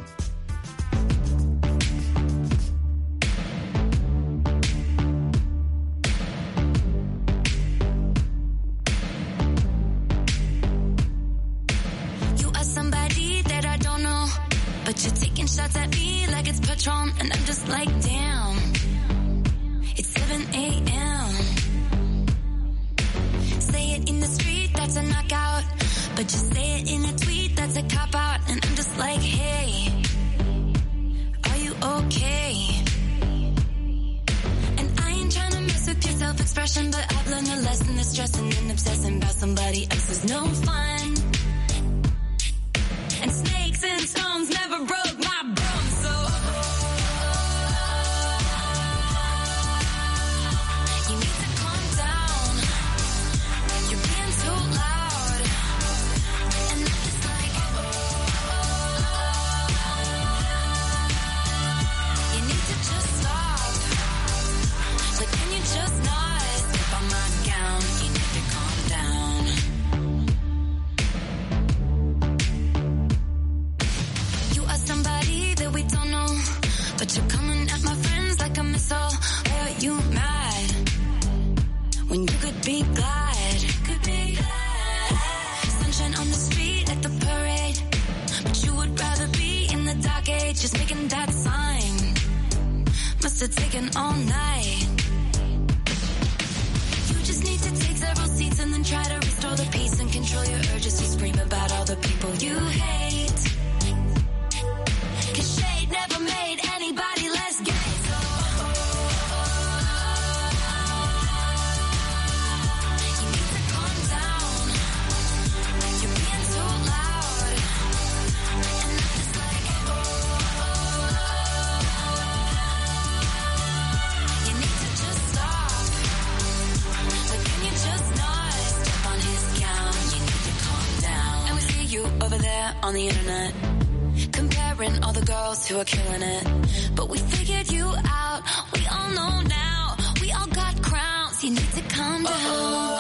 But you're taking shots at me like it's Patron, and I'm just like, damn, it's seven a.m. Say it in the street, that's a knockout. But you say it in a tweet, that's a cop-out. And I'm just like, hey, are you okay? And I ain't trying to mess with your self-expression, but I've learned a lesson that stressing and obsessing about somebody else is no fun. And snakes and stones never broke my bones, so you need to calm down. You're being too loud, and I'm just like, you need to just stop. Like, can you just not slip on my gown? You need to calm down. Somebody that we don't know, but you're coming at my friends like a missile. Why are you mad when you could be glad? Could be glad. Sunshine on the street like the parade, but you would rather be in the dark age, just making that sign. Must have taken all night. You just need to take several seats and then try to restore the peace and control your urges to scream about all the people you hate. Never made anybody less gay, so you need to calm down. You're being too loud, and I'm just like, you need there on the internet, comparing all the girls who are killing it. But we figured you out, we all know now. We all got crowns, you need to calm down.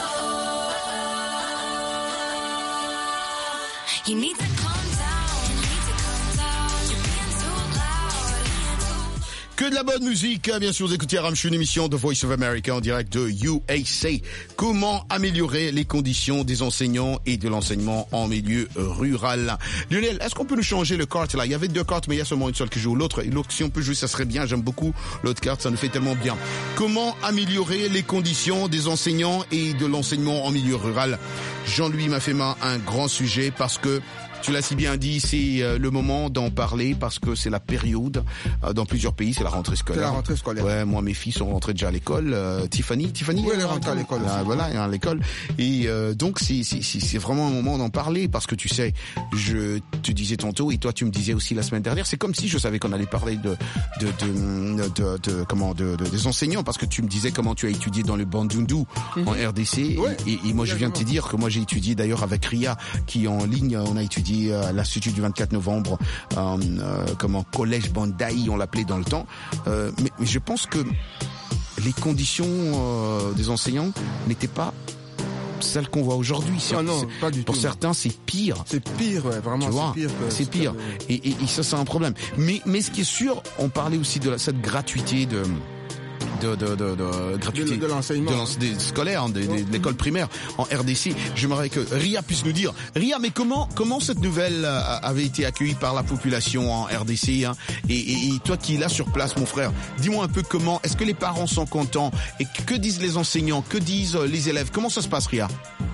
You need to calm down, you need to calm down. You're being too loud. Que de la bonne musique, bien sûr, vous écoutez Ramchou, une émission de Voice of America en direct de U S A. Comment améliorer les conditions des enseignants et de l'enseignement en milieu rural? Lionel, est-ce qu'on peut nous changer le carte là? Il y avait deux cartes, mais il y a seulement une seule qui joue. L'autre, l'autre, si on peut jouer, ça serait bien. J'aime beaucoup l'autre carte, ça nous fait tellement bien. Comment améliorer les conditions des enseignants et de l'enseignement en milieu rural? Jean-Louis m'a fait main un grand sujet parce que tu l'as si bien dit, c'est euh, le moment d'en parler parce que c'est la période. Euh, dans plusieurs pays, c'est la rentrée scolaire. C'est la rentrée scolaire. Ouais, moi, mes filles sont rentrées déjà à l'école. Euh, Tiffany, Tiffany. Oui, elle est rentrée à l'école. Ah, voilà, elle est à l'école. Et euh, donc, c'est, c'est, c'est vraiment un moment d'en parler parce que tu sais, je te disais tantôt et toi, tu me disais aussi la semaine dernière, c'est comme si je savais qu'on allait parler de de de, de, de, de comment de, de des enseignants parce que tu me disais comment tu as étudié dans le Bandundu mm-hmm. en R D C. Ouais, et, et moi, je viens de te dire que moi, j'ai étudié d'ailleurs avec Ria qui en ligne, on a étudié à l'Institut du vingt-quatre novembre, euh, euh, comme en collège Bandai, on l'appelait dans le temps. Euh, mais, mais je pense que les conditions euh, des enseignants n'étaient pas celles qu'on voit aujourd'hui. Ah non, pas du Pour tout. certains, c'est pire. C'est pire, ouais, vraiment, tu vois, c'est pire. Que c'est pire. Que... Et, et, et ça, c'est un problème. Mais, mais ce qui est sûr, on parlait aussi de la, cette gratuité de... De, de, de, de gratuité de, de l'enseignement de l'ense- des scolaires, de, de, de l'école primaire en R D C. J'aimerais que Ria puisse nous dire, Ria, mais comment comment cette nouvelle avait été accueillie par la population en R D C, hein, et, et, et toi qui es là sur place, mon frère, dis-moi un peu comment, est-ce que les parents sont contents et que disent les enseignants, que disent les élèves, comment ça se passe, Ria?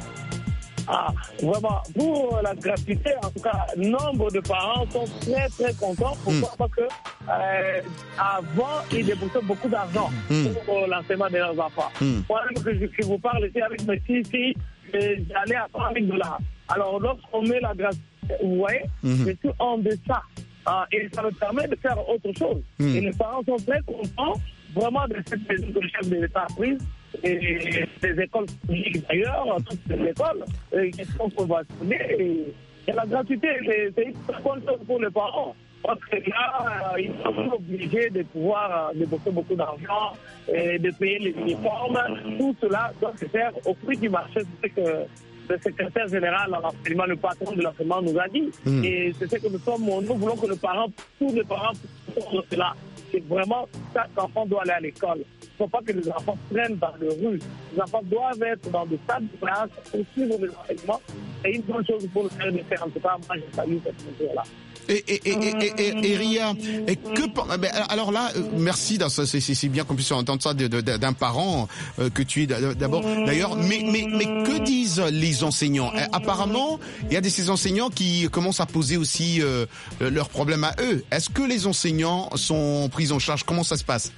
Ah, vraiment, pour la gratuité, en tout cas, nombre de parents sont très très contents. Pourquoi? Mm. Parce que euh, avant, ils déboursaient beaucoup d'argent mm. pour l'enseignement de leurs enfants. Mm. Moi, que je, je vous parle ici avec mes filles, ici, j'allais à trente mille dollars. Alors, lorsqu'on met la gratuité, vous voyez, mm-hmm. je suis en deçà. Ah, et ça me permet de faire autre chose. Mm. Et les parents sont très contents, vraiment, de cette mesure que le chef de l'État a prise. Et les écoles publiques d'ailleurs, toutes les écoles qui sont conventionnées, et, et la gratuité, c'est, c'est une très bonne chose pour les parents. Parce que là, ils sont obligés de pouvoir débourser beaucoup d'argent, et de payer les uniformes. Tout cela doit se faire au prix du marché. C'est ce que le secrétaire général à l'enseignement, le patron de l'enseignement nous a dit. Mmh. Et c'est ce que nous sommes, nous voulons que les parents, tous les parents, pour cela. C'est vraiment, chaque enfant doit aller à l'école. Il ne faut pas que les enfants traînent dans les rues. Les enfants doivent être dans des salles de classe pour suivre les enseignements. C'est une bonne chose pour le faire de faire. En tout cas, moi, je salue cette mesure-là. Et, et, et, et, et, et Ria, et que, ben, alors là, euh, merci, c'est, c'est, c'est bien qu'on puisse entendre ça de, de, d'un parent euh, que tu es d'abord. D'ailleurs, mais, mais, mais que disent les enseignants? euh, Apparemment, il y a de ces enseignants qui commencent à poser aussi euh, leurs problèmes à eux. Est-ce que les enseignants sont pris en charge? Comment ça se passe?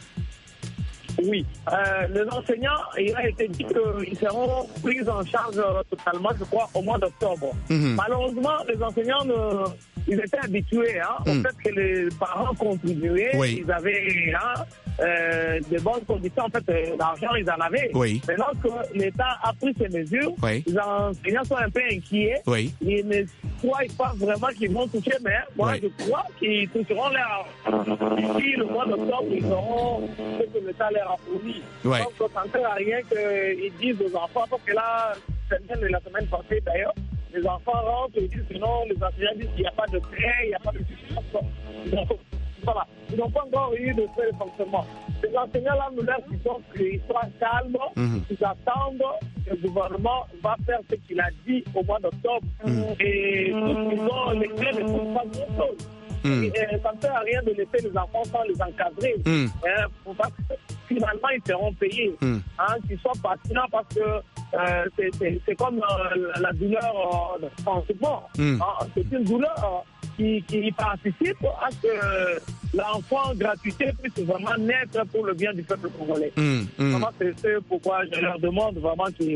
Oui, euh, les enseignants, il a été dit qu'ils seront pris en charge euh, totalement, je crois, au mois d'octobre. Mm-hmm. Malheureusement, les enseignants, ne, ils étaient habitués hein, mm. au fait que les parents contribuaient, oui. Ils avaient hein, euh, de bonnes conditions, en fait, euh, l'argent, ils en avaient. Oui. Maintenant que l'État a pris ces mesures, oui. Les enseignants sont un peu inquiets. Oui. Ils ne croient pas vraiment qu'ils vont toucher, mais moi, oui. Je crois qu'ils toucheront leur... D'ici le mois d'octobre, ils auront ce que l'État leur a fourni. Ouais. Donc, ça ne sert à rien qu'ils disent aux enfants, parce que là, semaine, la semaine passée d'ailleurs, les enfants rentrent et disent que non, les enseignants disent qu'il n'y a pas de prêt, il n'y a pas de situation. Voilà. Ils n'ont pas encore eu de frais de fonctionnement. Les enseignants-là nous laissent qu'ils soient calmes, mm-hmm. Ils attendent que le gouvernement va faire ce qu'il a dit au mois d'octobre. Mm-hmm. Et ils ont les clés ne font pas grand-chose. Mm. Et, et, ça ne sert à rien de laisser les enfants sans les encadrer. Mm. Hein, pour pas que, finalement, ils seront payés. Mm. Hein, qu'ils soient patinants parce que euh, c'est, c'est, c'est comme euh, la douleur euh, de transport. Mm. Hein, c'est une douleur qui, qui participe à ce que l'enfant gratuité puisse vraiment naître pour le bien du peuple congolais. Mm. Mm. Vraiment, c'est ce pourquoi je leur demande vraiment qu'ils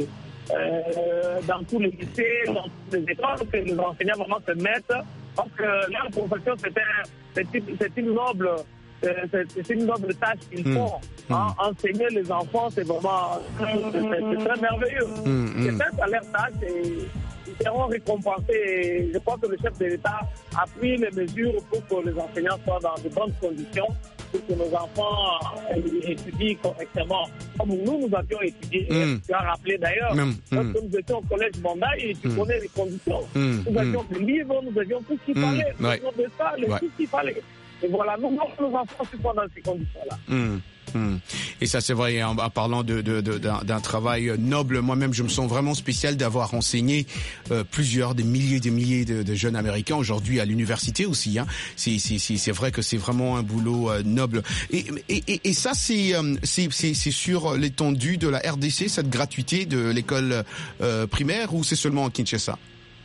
Euh, dans tous les lycées, dans toutes les écoles, que les enseignants vraiment se mettent, parce que leur profession, c'est, un, c'est, c'est une noble, c'est, c'est une noble tâche qu'ils mmh. font. Mmh. Hein, enseigner les enfants, c'est vraiment, c'est, c'est, c'est très merveilleux. Mmh. C'est ça leur tâche et ils seront récompensés. Je crois que le chef de l'État a pris les mesures pour que les enseignants soient dans de bonnes conditions, pour que nos enfants euh, étudient correctement, comme nous, nous avions étudié. Mm. Tu as rappelé d'ailleurs, mm. lorsque mm. nous étions au collège Bondaï, tu mm. connais les conditions. Mm. Nous avions mm. des livres, nous avions tout ce qu'il mm. fallait, nous avions des salles, ouais. tout ce qu'il fallait. Et voilà, nous, nos enfants se font dans ces conditions-là. Mm. Mmh. Et ça c'est vrai, en, en parlant de, de, de, d'un, d'un travail noble, moi-même je me sens vraiment spécial d'avoir enseigné euh, plusieurs, des milliers des milliers de, de jeunes Américains aujourd'hui à l'université aussi. Hein. C'est, c'est, c'est, c'est vrai que c'est vraiment un boulot euh, noble. Et, et, et, et ça c'est, euh, c'est, c'est, c'est sur l'étendue de la R D C, cette gratuité de l'école euh, primaire, ou c'est seulement à Kinshasa?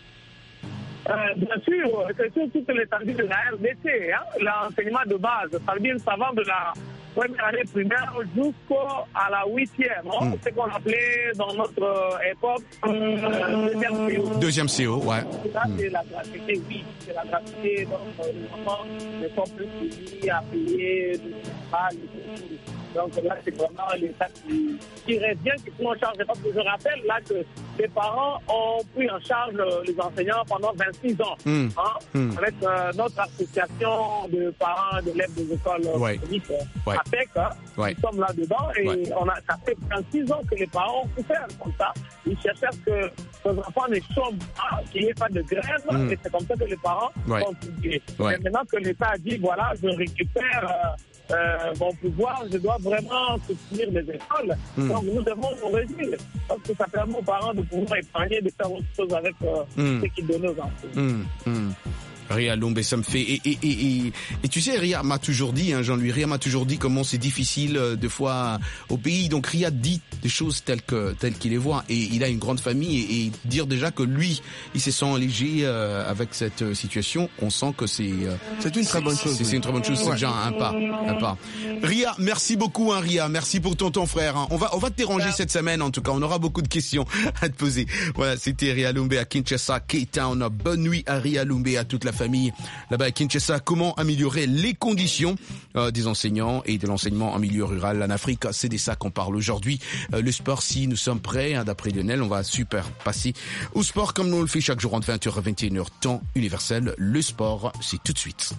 Euh, bien sûr, c'est sur toute l'étendue de la R D C, hein, l'enseignement de base, ça veut dire ça va de la première année primaire jusqu'à la huitième, hein, mm. ce qu'on appelait dans notre époque euh, deuxième C O. Deuxième C O, ouais. Ça, c'est mm. la gratuité, oui, c'est la gratuité, donc les enfants ne sont plus soumis à payer du travail, donc là, c'est vraiment l'État qui, qui revient, qui prend en charge. Parce que je rappelle là que les parents ont pris en charge les enseignants pendant vingt-six ans. Mm. Hein, mm. Avec euh, notre association de parents d'élèves des écoles ouais. publiques, ouais. A P E C, hein, ouais. nous sommes là-dedans. Et ouais. on a, ça fait vingt-six ans que les parents ont pu faire comme ça. Ils cherchaient à ce que nos enfants ne chôment pas, qu'il n'y ait pas de grève. Mm. Et c'est comme ça que les parents ouais. ont publié. Ouais. Et maintenant que l'État a dit, voilà, je récupère... Euh, Euh, mon pouvoir, je dois vraiment soutenir les écoles. Mm. Donc nous devons nous réjouir parce que ça permet aux parents de pouvoir épargner, de faire autre chose avec euh, mm. ce qu'ils donnent aux enfants. Mm. Mm. Ria Lumbe, ça me fait et et et et, et tu sais, Ria m'a toujours dit, hein, Jean-Louis, Ria m'a toujours dit comment c'est difficile euh, des fois au pays. Donc Ria dit des choses telles que telles qu'il les voit, et il a une grande famille, et, et dire déjà que lui, il se sent léger euh, avec cette euh, situation, on sent que c'est euh, c'est une très bonne chose. C'est, oui. c'est une très bonne chose. C'est ouais. déjà un pas, un pas. Ria, merci beaucoup, hein, Ria, merci pour ton temps, frère. Hein. On va on va te déranger ouais. cette semaine, en tout cas, on aura beaucoup de questions à te poser. Voilà, c'était Ria Lumbe à Kinshasa, K-Town. Bonne nuit à Ria Lumbe, à toute la famille là-bas à Kinshasa. Comment améliorer les conditions euh, des enseignants et de l'enseignement en milieu rural en Afrique? C'est de ça qu'on parle aujourd'hui. Euh, le sport, si nous sommes prêts, hein, d'après Lionel, on va super passer au sport comme nous le fait chaque jour entre vingt heures et vingt et une heures, temps universel. Le sport, c'est tout de suite.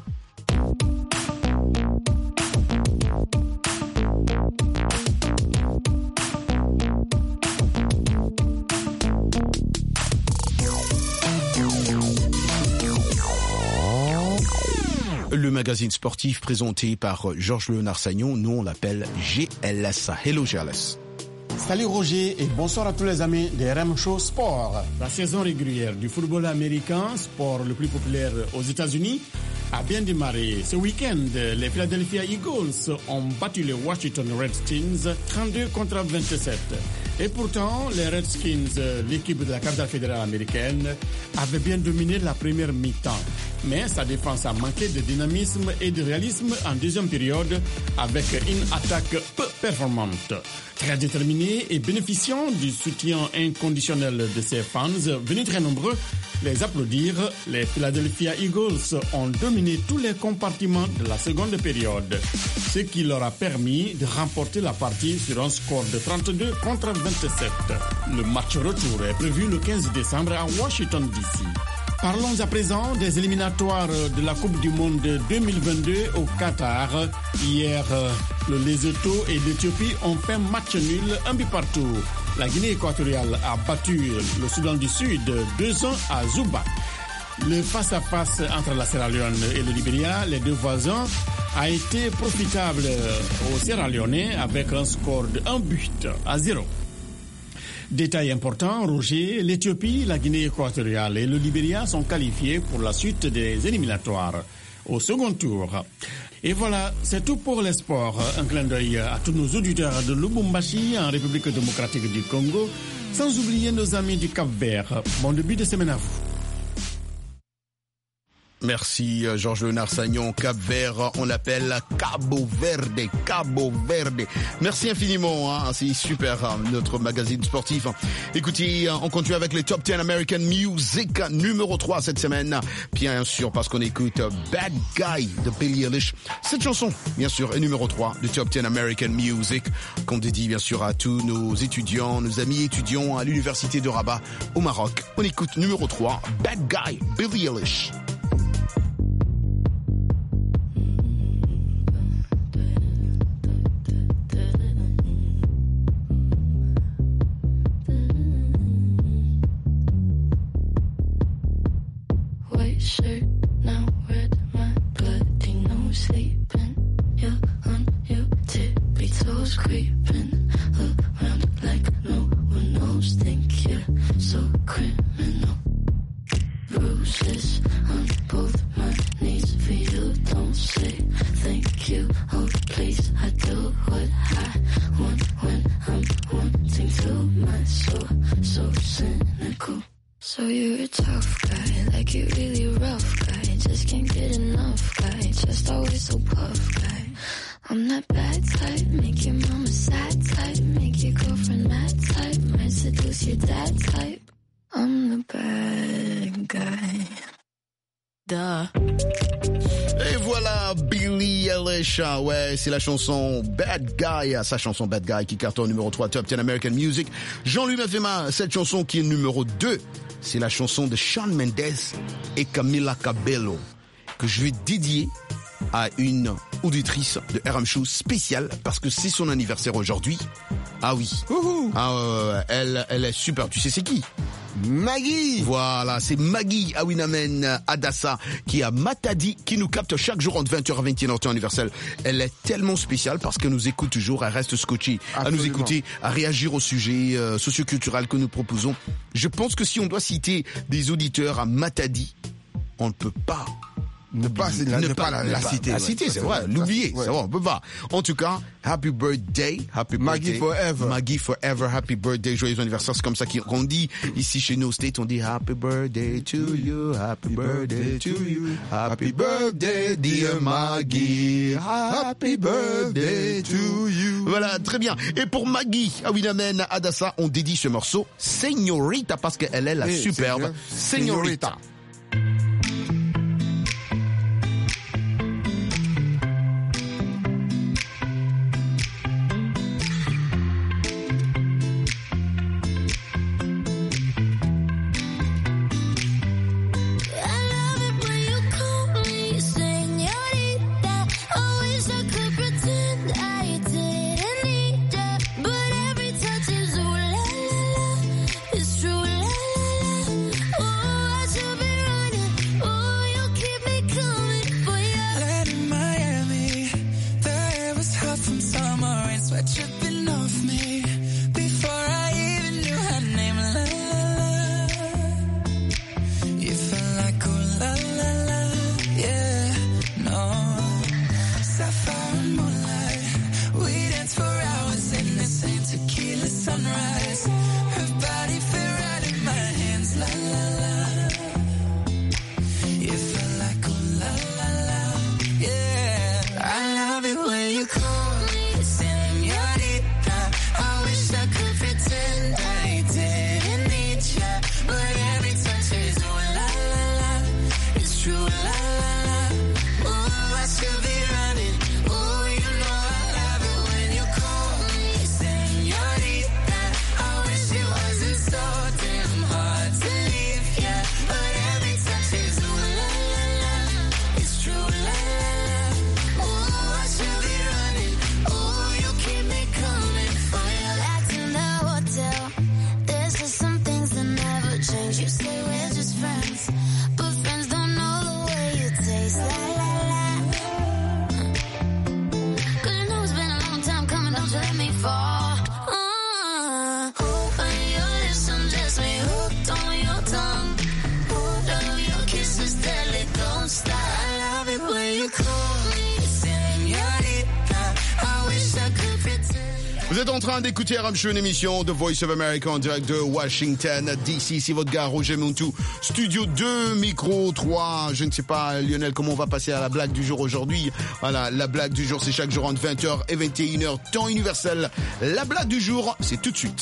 Le magazine sportif présenté par Georges Léonard Sagnon, nous on l'appelle G L S. Hello G L S. Salut Roger et bonsoir à tous les amis de R M Show Sport. La saison régulière du football américain, sport le plus populaire aux États-Unis, a bien démarré. Ce week-end, les Philadelphia Eagles ont battu les Washington Redskins trente-deux contre vingt-sept. Et pourtant, les Redskins, l'équipe de la capitale fédérale américaine, avait bien dominé la première mi-temps. Mais sa défense a manqué de dynamisme et de réalisme en deuxième période avec une attaque peu performante. Très déterminés et bénéficiant du soutien inconditionnel de ses fans, venus très nombreux les applaudir, les Philadelphia Eagles ont dominé tous les compartiments de la seconde période, ce qui leur a permis de remporter la partie sur un score de trente-deux contre vingt-sept. Le match retour est prévu le quinze décembre à Washington D C. Parlons à présent des éliminatoires de la Coupe du Monde deux mille vingt-deux au Qatar. Hier, le Lesotho et l'Éthiopie ont fait match nul, un but partout. La Guinée équatoriale a battu le Soudan du Sud deux un à Zuba. Le face-à-face entre la Sierra Leone et le Libéria, les deux voisins, a été profitable aux Sierra Leonais avec un score de un but à zéro. Détail important, Roger, l'Éthiopie, la Guinée équatoriale et le Libéria sont qualifiés pour la suite des éliminatoires au second tour. Et voilà, c'est tout pour les sports. Un clin d'œil à tous nos auditeurs de Lubumbashi, en République démocratique du Congo, sans oublier nos amis du Cap-Vert. Bon début de semaine à vous. Merci Georges Léonard Sagnon. Cap Vert, on l'appelle Cabo Verde, Cabo Verde. Merci infiniment, hein, c'est super notre magazine sportif. Écoutez, on continue avec les Top dix American Music numéro trois cette semaine. Bien sûr parce qu'on écoute Bad Guy de Billie Eilish. Cette chanson, bien sûr, est numéro trois du Top dix American Music qu'on dédie bien sûr à tous nos étudiants, nos amis étudiants à l'université de Rabat au Maroc. On écoute numéro trois, Bad Guy, Billie Eilish. Shirt now red, my bloody nose sleeping. You're on your tippy toes, creeping around like no one knows. Think you're so criminal. Bruises on both my knees for you. Don't say thank you. Oh please, I do what I want when I'm wanting to. My soul so cynical. So you're a tough guy, like you really rough guy. Just can't get enough guy, just always so puff guy. I'm that bad type, make your mama sad type, make your girlfriend mad type, might seduce your dad type. I'm the bad guy. Duh. Et voilà, Billie Eilish, ouais, c'est la chanson Bad Guy, sa chanson Bad Guy qui cartonne numéro trois Top dix American Music. Jean-Louis Mafema, cette chanson qui est numéro deux, c'est la chanson de Shawn Mendes et Camila Cabello, que je vais dédier à une auditrice de R M Show spéciale parce que c'est son anniversaire aujourd'hui. Ah oui. Ah, euh, elle, elle est super. Tu sais c'est qui? Maggie. Voilà, c'est Maggie Awinamen Adassa qui est à Matadi, qui nous capte chaque jour entre vingt heures à vingt et une heures temps universel. Elle est tellement spéciale parce qu'elle nous écoute toujours, elle reste scotchée à nous écouter, à réagir aux sujets euh, socioculturels que nous proposons. Je pense que si on doit citer des auditeurs à Matadi, on ne peut pas Ne pas, la, ne, ne pas, pas la, la citer. La citer, c'est vrai. L'oublier, ouais. C'est vrai, on peut pas. En tout cas, happy birthday, happy Maggie birthday. forever. Maggie forever, happy birthday, joyeux anniversaire. C'est comme ça qu'on dit ici chez nous au States, on dit happy birthday to you, happy birthday to you, happy birthday dear Maggie, happy birthday to you. Voilà, très bien. Et pour Maggie Awinamen Adassa, on dédie ce morceau Señorita parce qu'elle est la hey, superbe Señorita. êtes en train d'écouter R M Show, une émission de Voice of America en direct de Washington D C. C'est votre gars Roger Montou, Studio deux, Micro trois. Je ne sais pas, Lionel, comment on va passer à la blague du jour aujourd'hui. Voilà, la blague du jour, c'est chaque jour entre vingt heures et vingt et une heures, temps universel. La blague du jour, c'est tout de suite.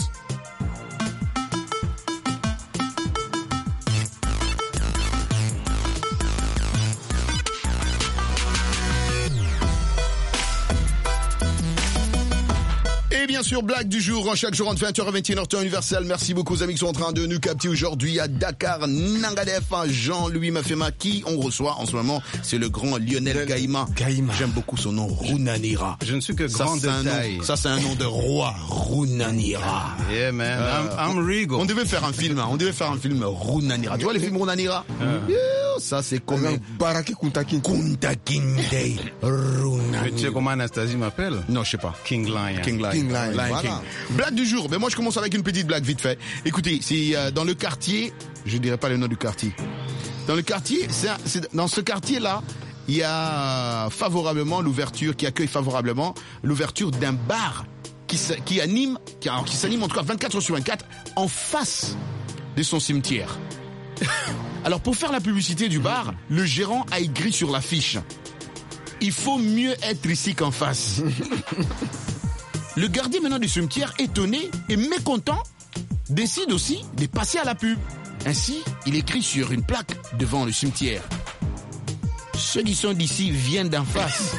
Et bien sûr, blague du jour, chaque jour entre vingt heures et vingt et une heures, temps universel. Merci beaucoup aux amis qui sont en train de nous capter aujourd'hui à Dakar, Nangadef, Jean-Louis Mafema, qui on reçoit en ce moment, c'est le grand Lionel Gaïma. Gaïma. J'aime beaucoup son nom, Runanira. Je ne suis que Ça, grand c'est un détail. nom- Ça, c'est un nom de roi, Runanira. Yeah, man, Euh, I'm, I'm regal. On devait faire un film, hein. on devait faire un film Runanira. Tu vois les films Runanira? Yeah, ça, c'est comme un Baraki Kuntakin. Kuntakin Day. Runanira. Mais tu sais comment Anastasie m'appelle? Non, je sais pas. King Lion. King Lion. King Lion, Lion voilà. King. Blague du jour. Mais moi, je commence avec une petite blague vite fait. Écoutez, c'est euh, dans le quartier. Je dirais pas le nom du quartier. Dans le quartier, c'est, un- c'est dans ce quartier-là, il y a euh, favorablement l'ouverture, qui accueille favorablement l'ouverture d'un bar qui, s- qui anime, qui, alors, qui s'anime en tout cas vingt-quatre heures sur vingt-quatre en face de son cimetière. Alors, pour faire la publicité du bar, le gérant a écrit sur l'affiche: il faut mieux être ici qu'en face. Le gardien maintenant du cimetière, étonné et mécontent, décide aussi de passer à la pub. Ainsi, il écrit sur une plaque devant le cimetière: ceux qui sont d'ici viennent d'en face.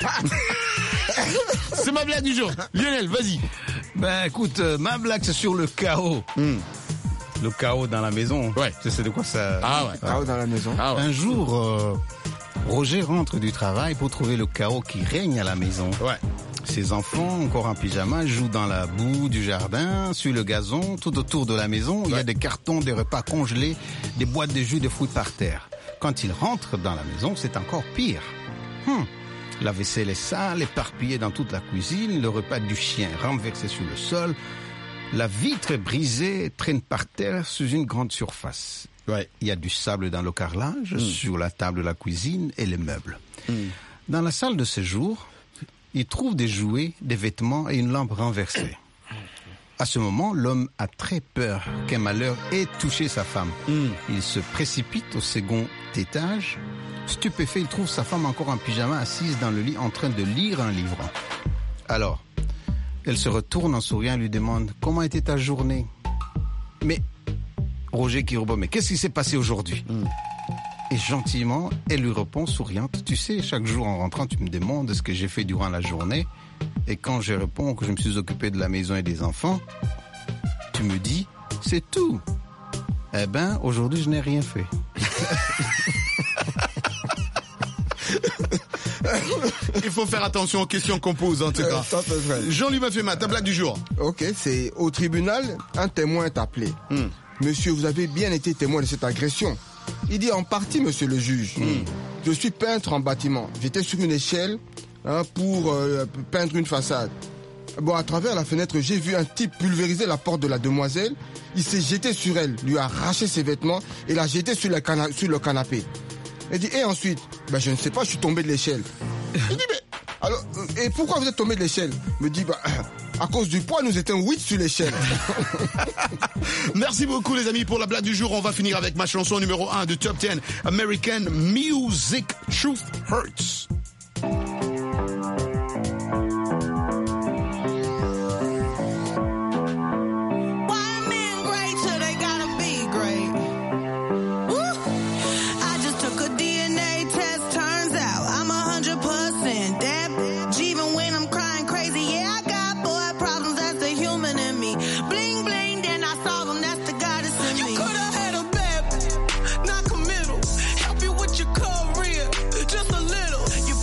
C'est ma blague du jour. Lionel, vas-y. Ben écoute, euh, ma blague c'est sur le chaos. Le chaos dans la maison. Ouais. Tu sais de quoi ça... Ah ouais. Chaos dans la maison. Ah ouais. Un jour, euh, Roger rentre du travail pour trouver le chaos qui règne à la maison. Ouais. Ses enfants, encore en pyjama, jouent dans la boue du jardin, sur le gazon, tout autour de la maison. Il y a des cartons, des repas congelés, des boîtes de jus de fruits par terre. Quand il rentre dans la maison, c'est encore pire. Hum. La vaisselle est sale, éparpillée dans toute la cuisine, le repas du chien renversé sur le sol. La vitre brisée traîne par terre sous une grande surface. Ouais. Il y a du sable dans le carrelage, sur la table de la cuisine et les meubles. Mm. Dans la salle de séjour, il trouve des jouets, des vêtements et une lampe renversée. À ce moment, l'homme a très peur qu'un malheur ait touché sa femme. Mm. Il se précipite au second étage. Stupéfait, il trouve sa femme encore en pyjama assise dans le lit en train de lire un livre. Alors, elle se retourne en souriant et lui demande « Comment était ta journée ?» Mais Roger qui répond « Mais qu'est-ce qui s'est passé aujourd'hui ?» Et gentiment, elle lui répond souriante « Tu sais, chaque jour en rentrant, tu me demandes ce que j'ai fait durant la journée. Et quand je réponds que je me suis occupé de la maison et des enfants, tu me dis « C'est tout. » Eh ben, aujourd'hui, je n'ai rien fait. Il faut faire attention aux questions qu'on pose, en tout Euh, cas. ça, c'est vrai. Jean-Louis Mafema, ta blague du jour. Ok, c'est au tribunal, un témoin est appelé. Hmm. Monsieur, vous avez bien été témoin de cette agression. Il dit en partie, monsieur le juge. Je suis peintre en bâtiment. J'étais sur une échelle hein, pour euh, peindre une façade. Bon, à travers la fenêtre, j'ai vu un type pulvériser la porte de la demoiselle. Il s'est jeté sur elle, lui a arraché ses vêtements et l'a jeté sur le, cana- sur le canapé. Il dit, et ensuite, ben, je ne sais pas, je suis tombé de l'échelle. Il dit, mais, alors, euh, et pourquoi vous êtes tombé de l'échelle? Me dit, bah, à cause du poids, nous étions huit sur l'échelle. Merci beaucoup les amis pour la blague du jour. On va finir avec ma chanson numéro un de Top dix, American Music, Truth Hurts. Just a little. You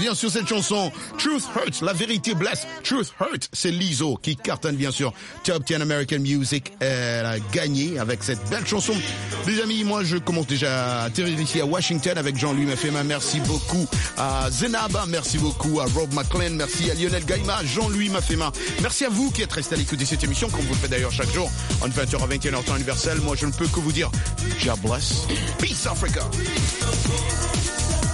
bien sûr cette chanson Truth Hurts, la vérité blesse. Truth Hurts, c'est Lizzo qui cartonne bien sûr Top dix American Music. Elle a gagné avec cette belle chanson. Les amis, moi je commence déjà à atterrir ici à Washington avec Jean-Louis Mafema. Merci beaucoup à Zenaba, merci beaucoup à Rob McLean, merci à Lionel Gaïma, Jean-Louis Mafema. Merci à vous qui êtes restés à l'écoute de cette émission, comme vous le faites d'ailleurs chaque jour, en vingt heures à vingt et une heures temps universel. Moi je ne peux que vous dire God bless. Peace Africa.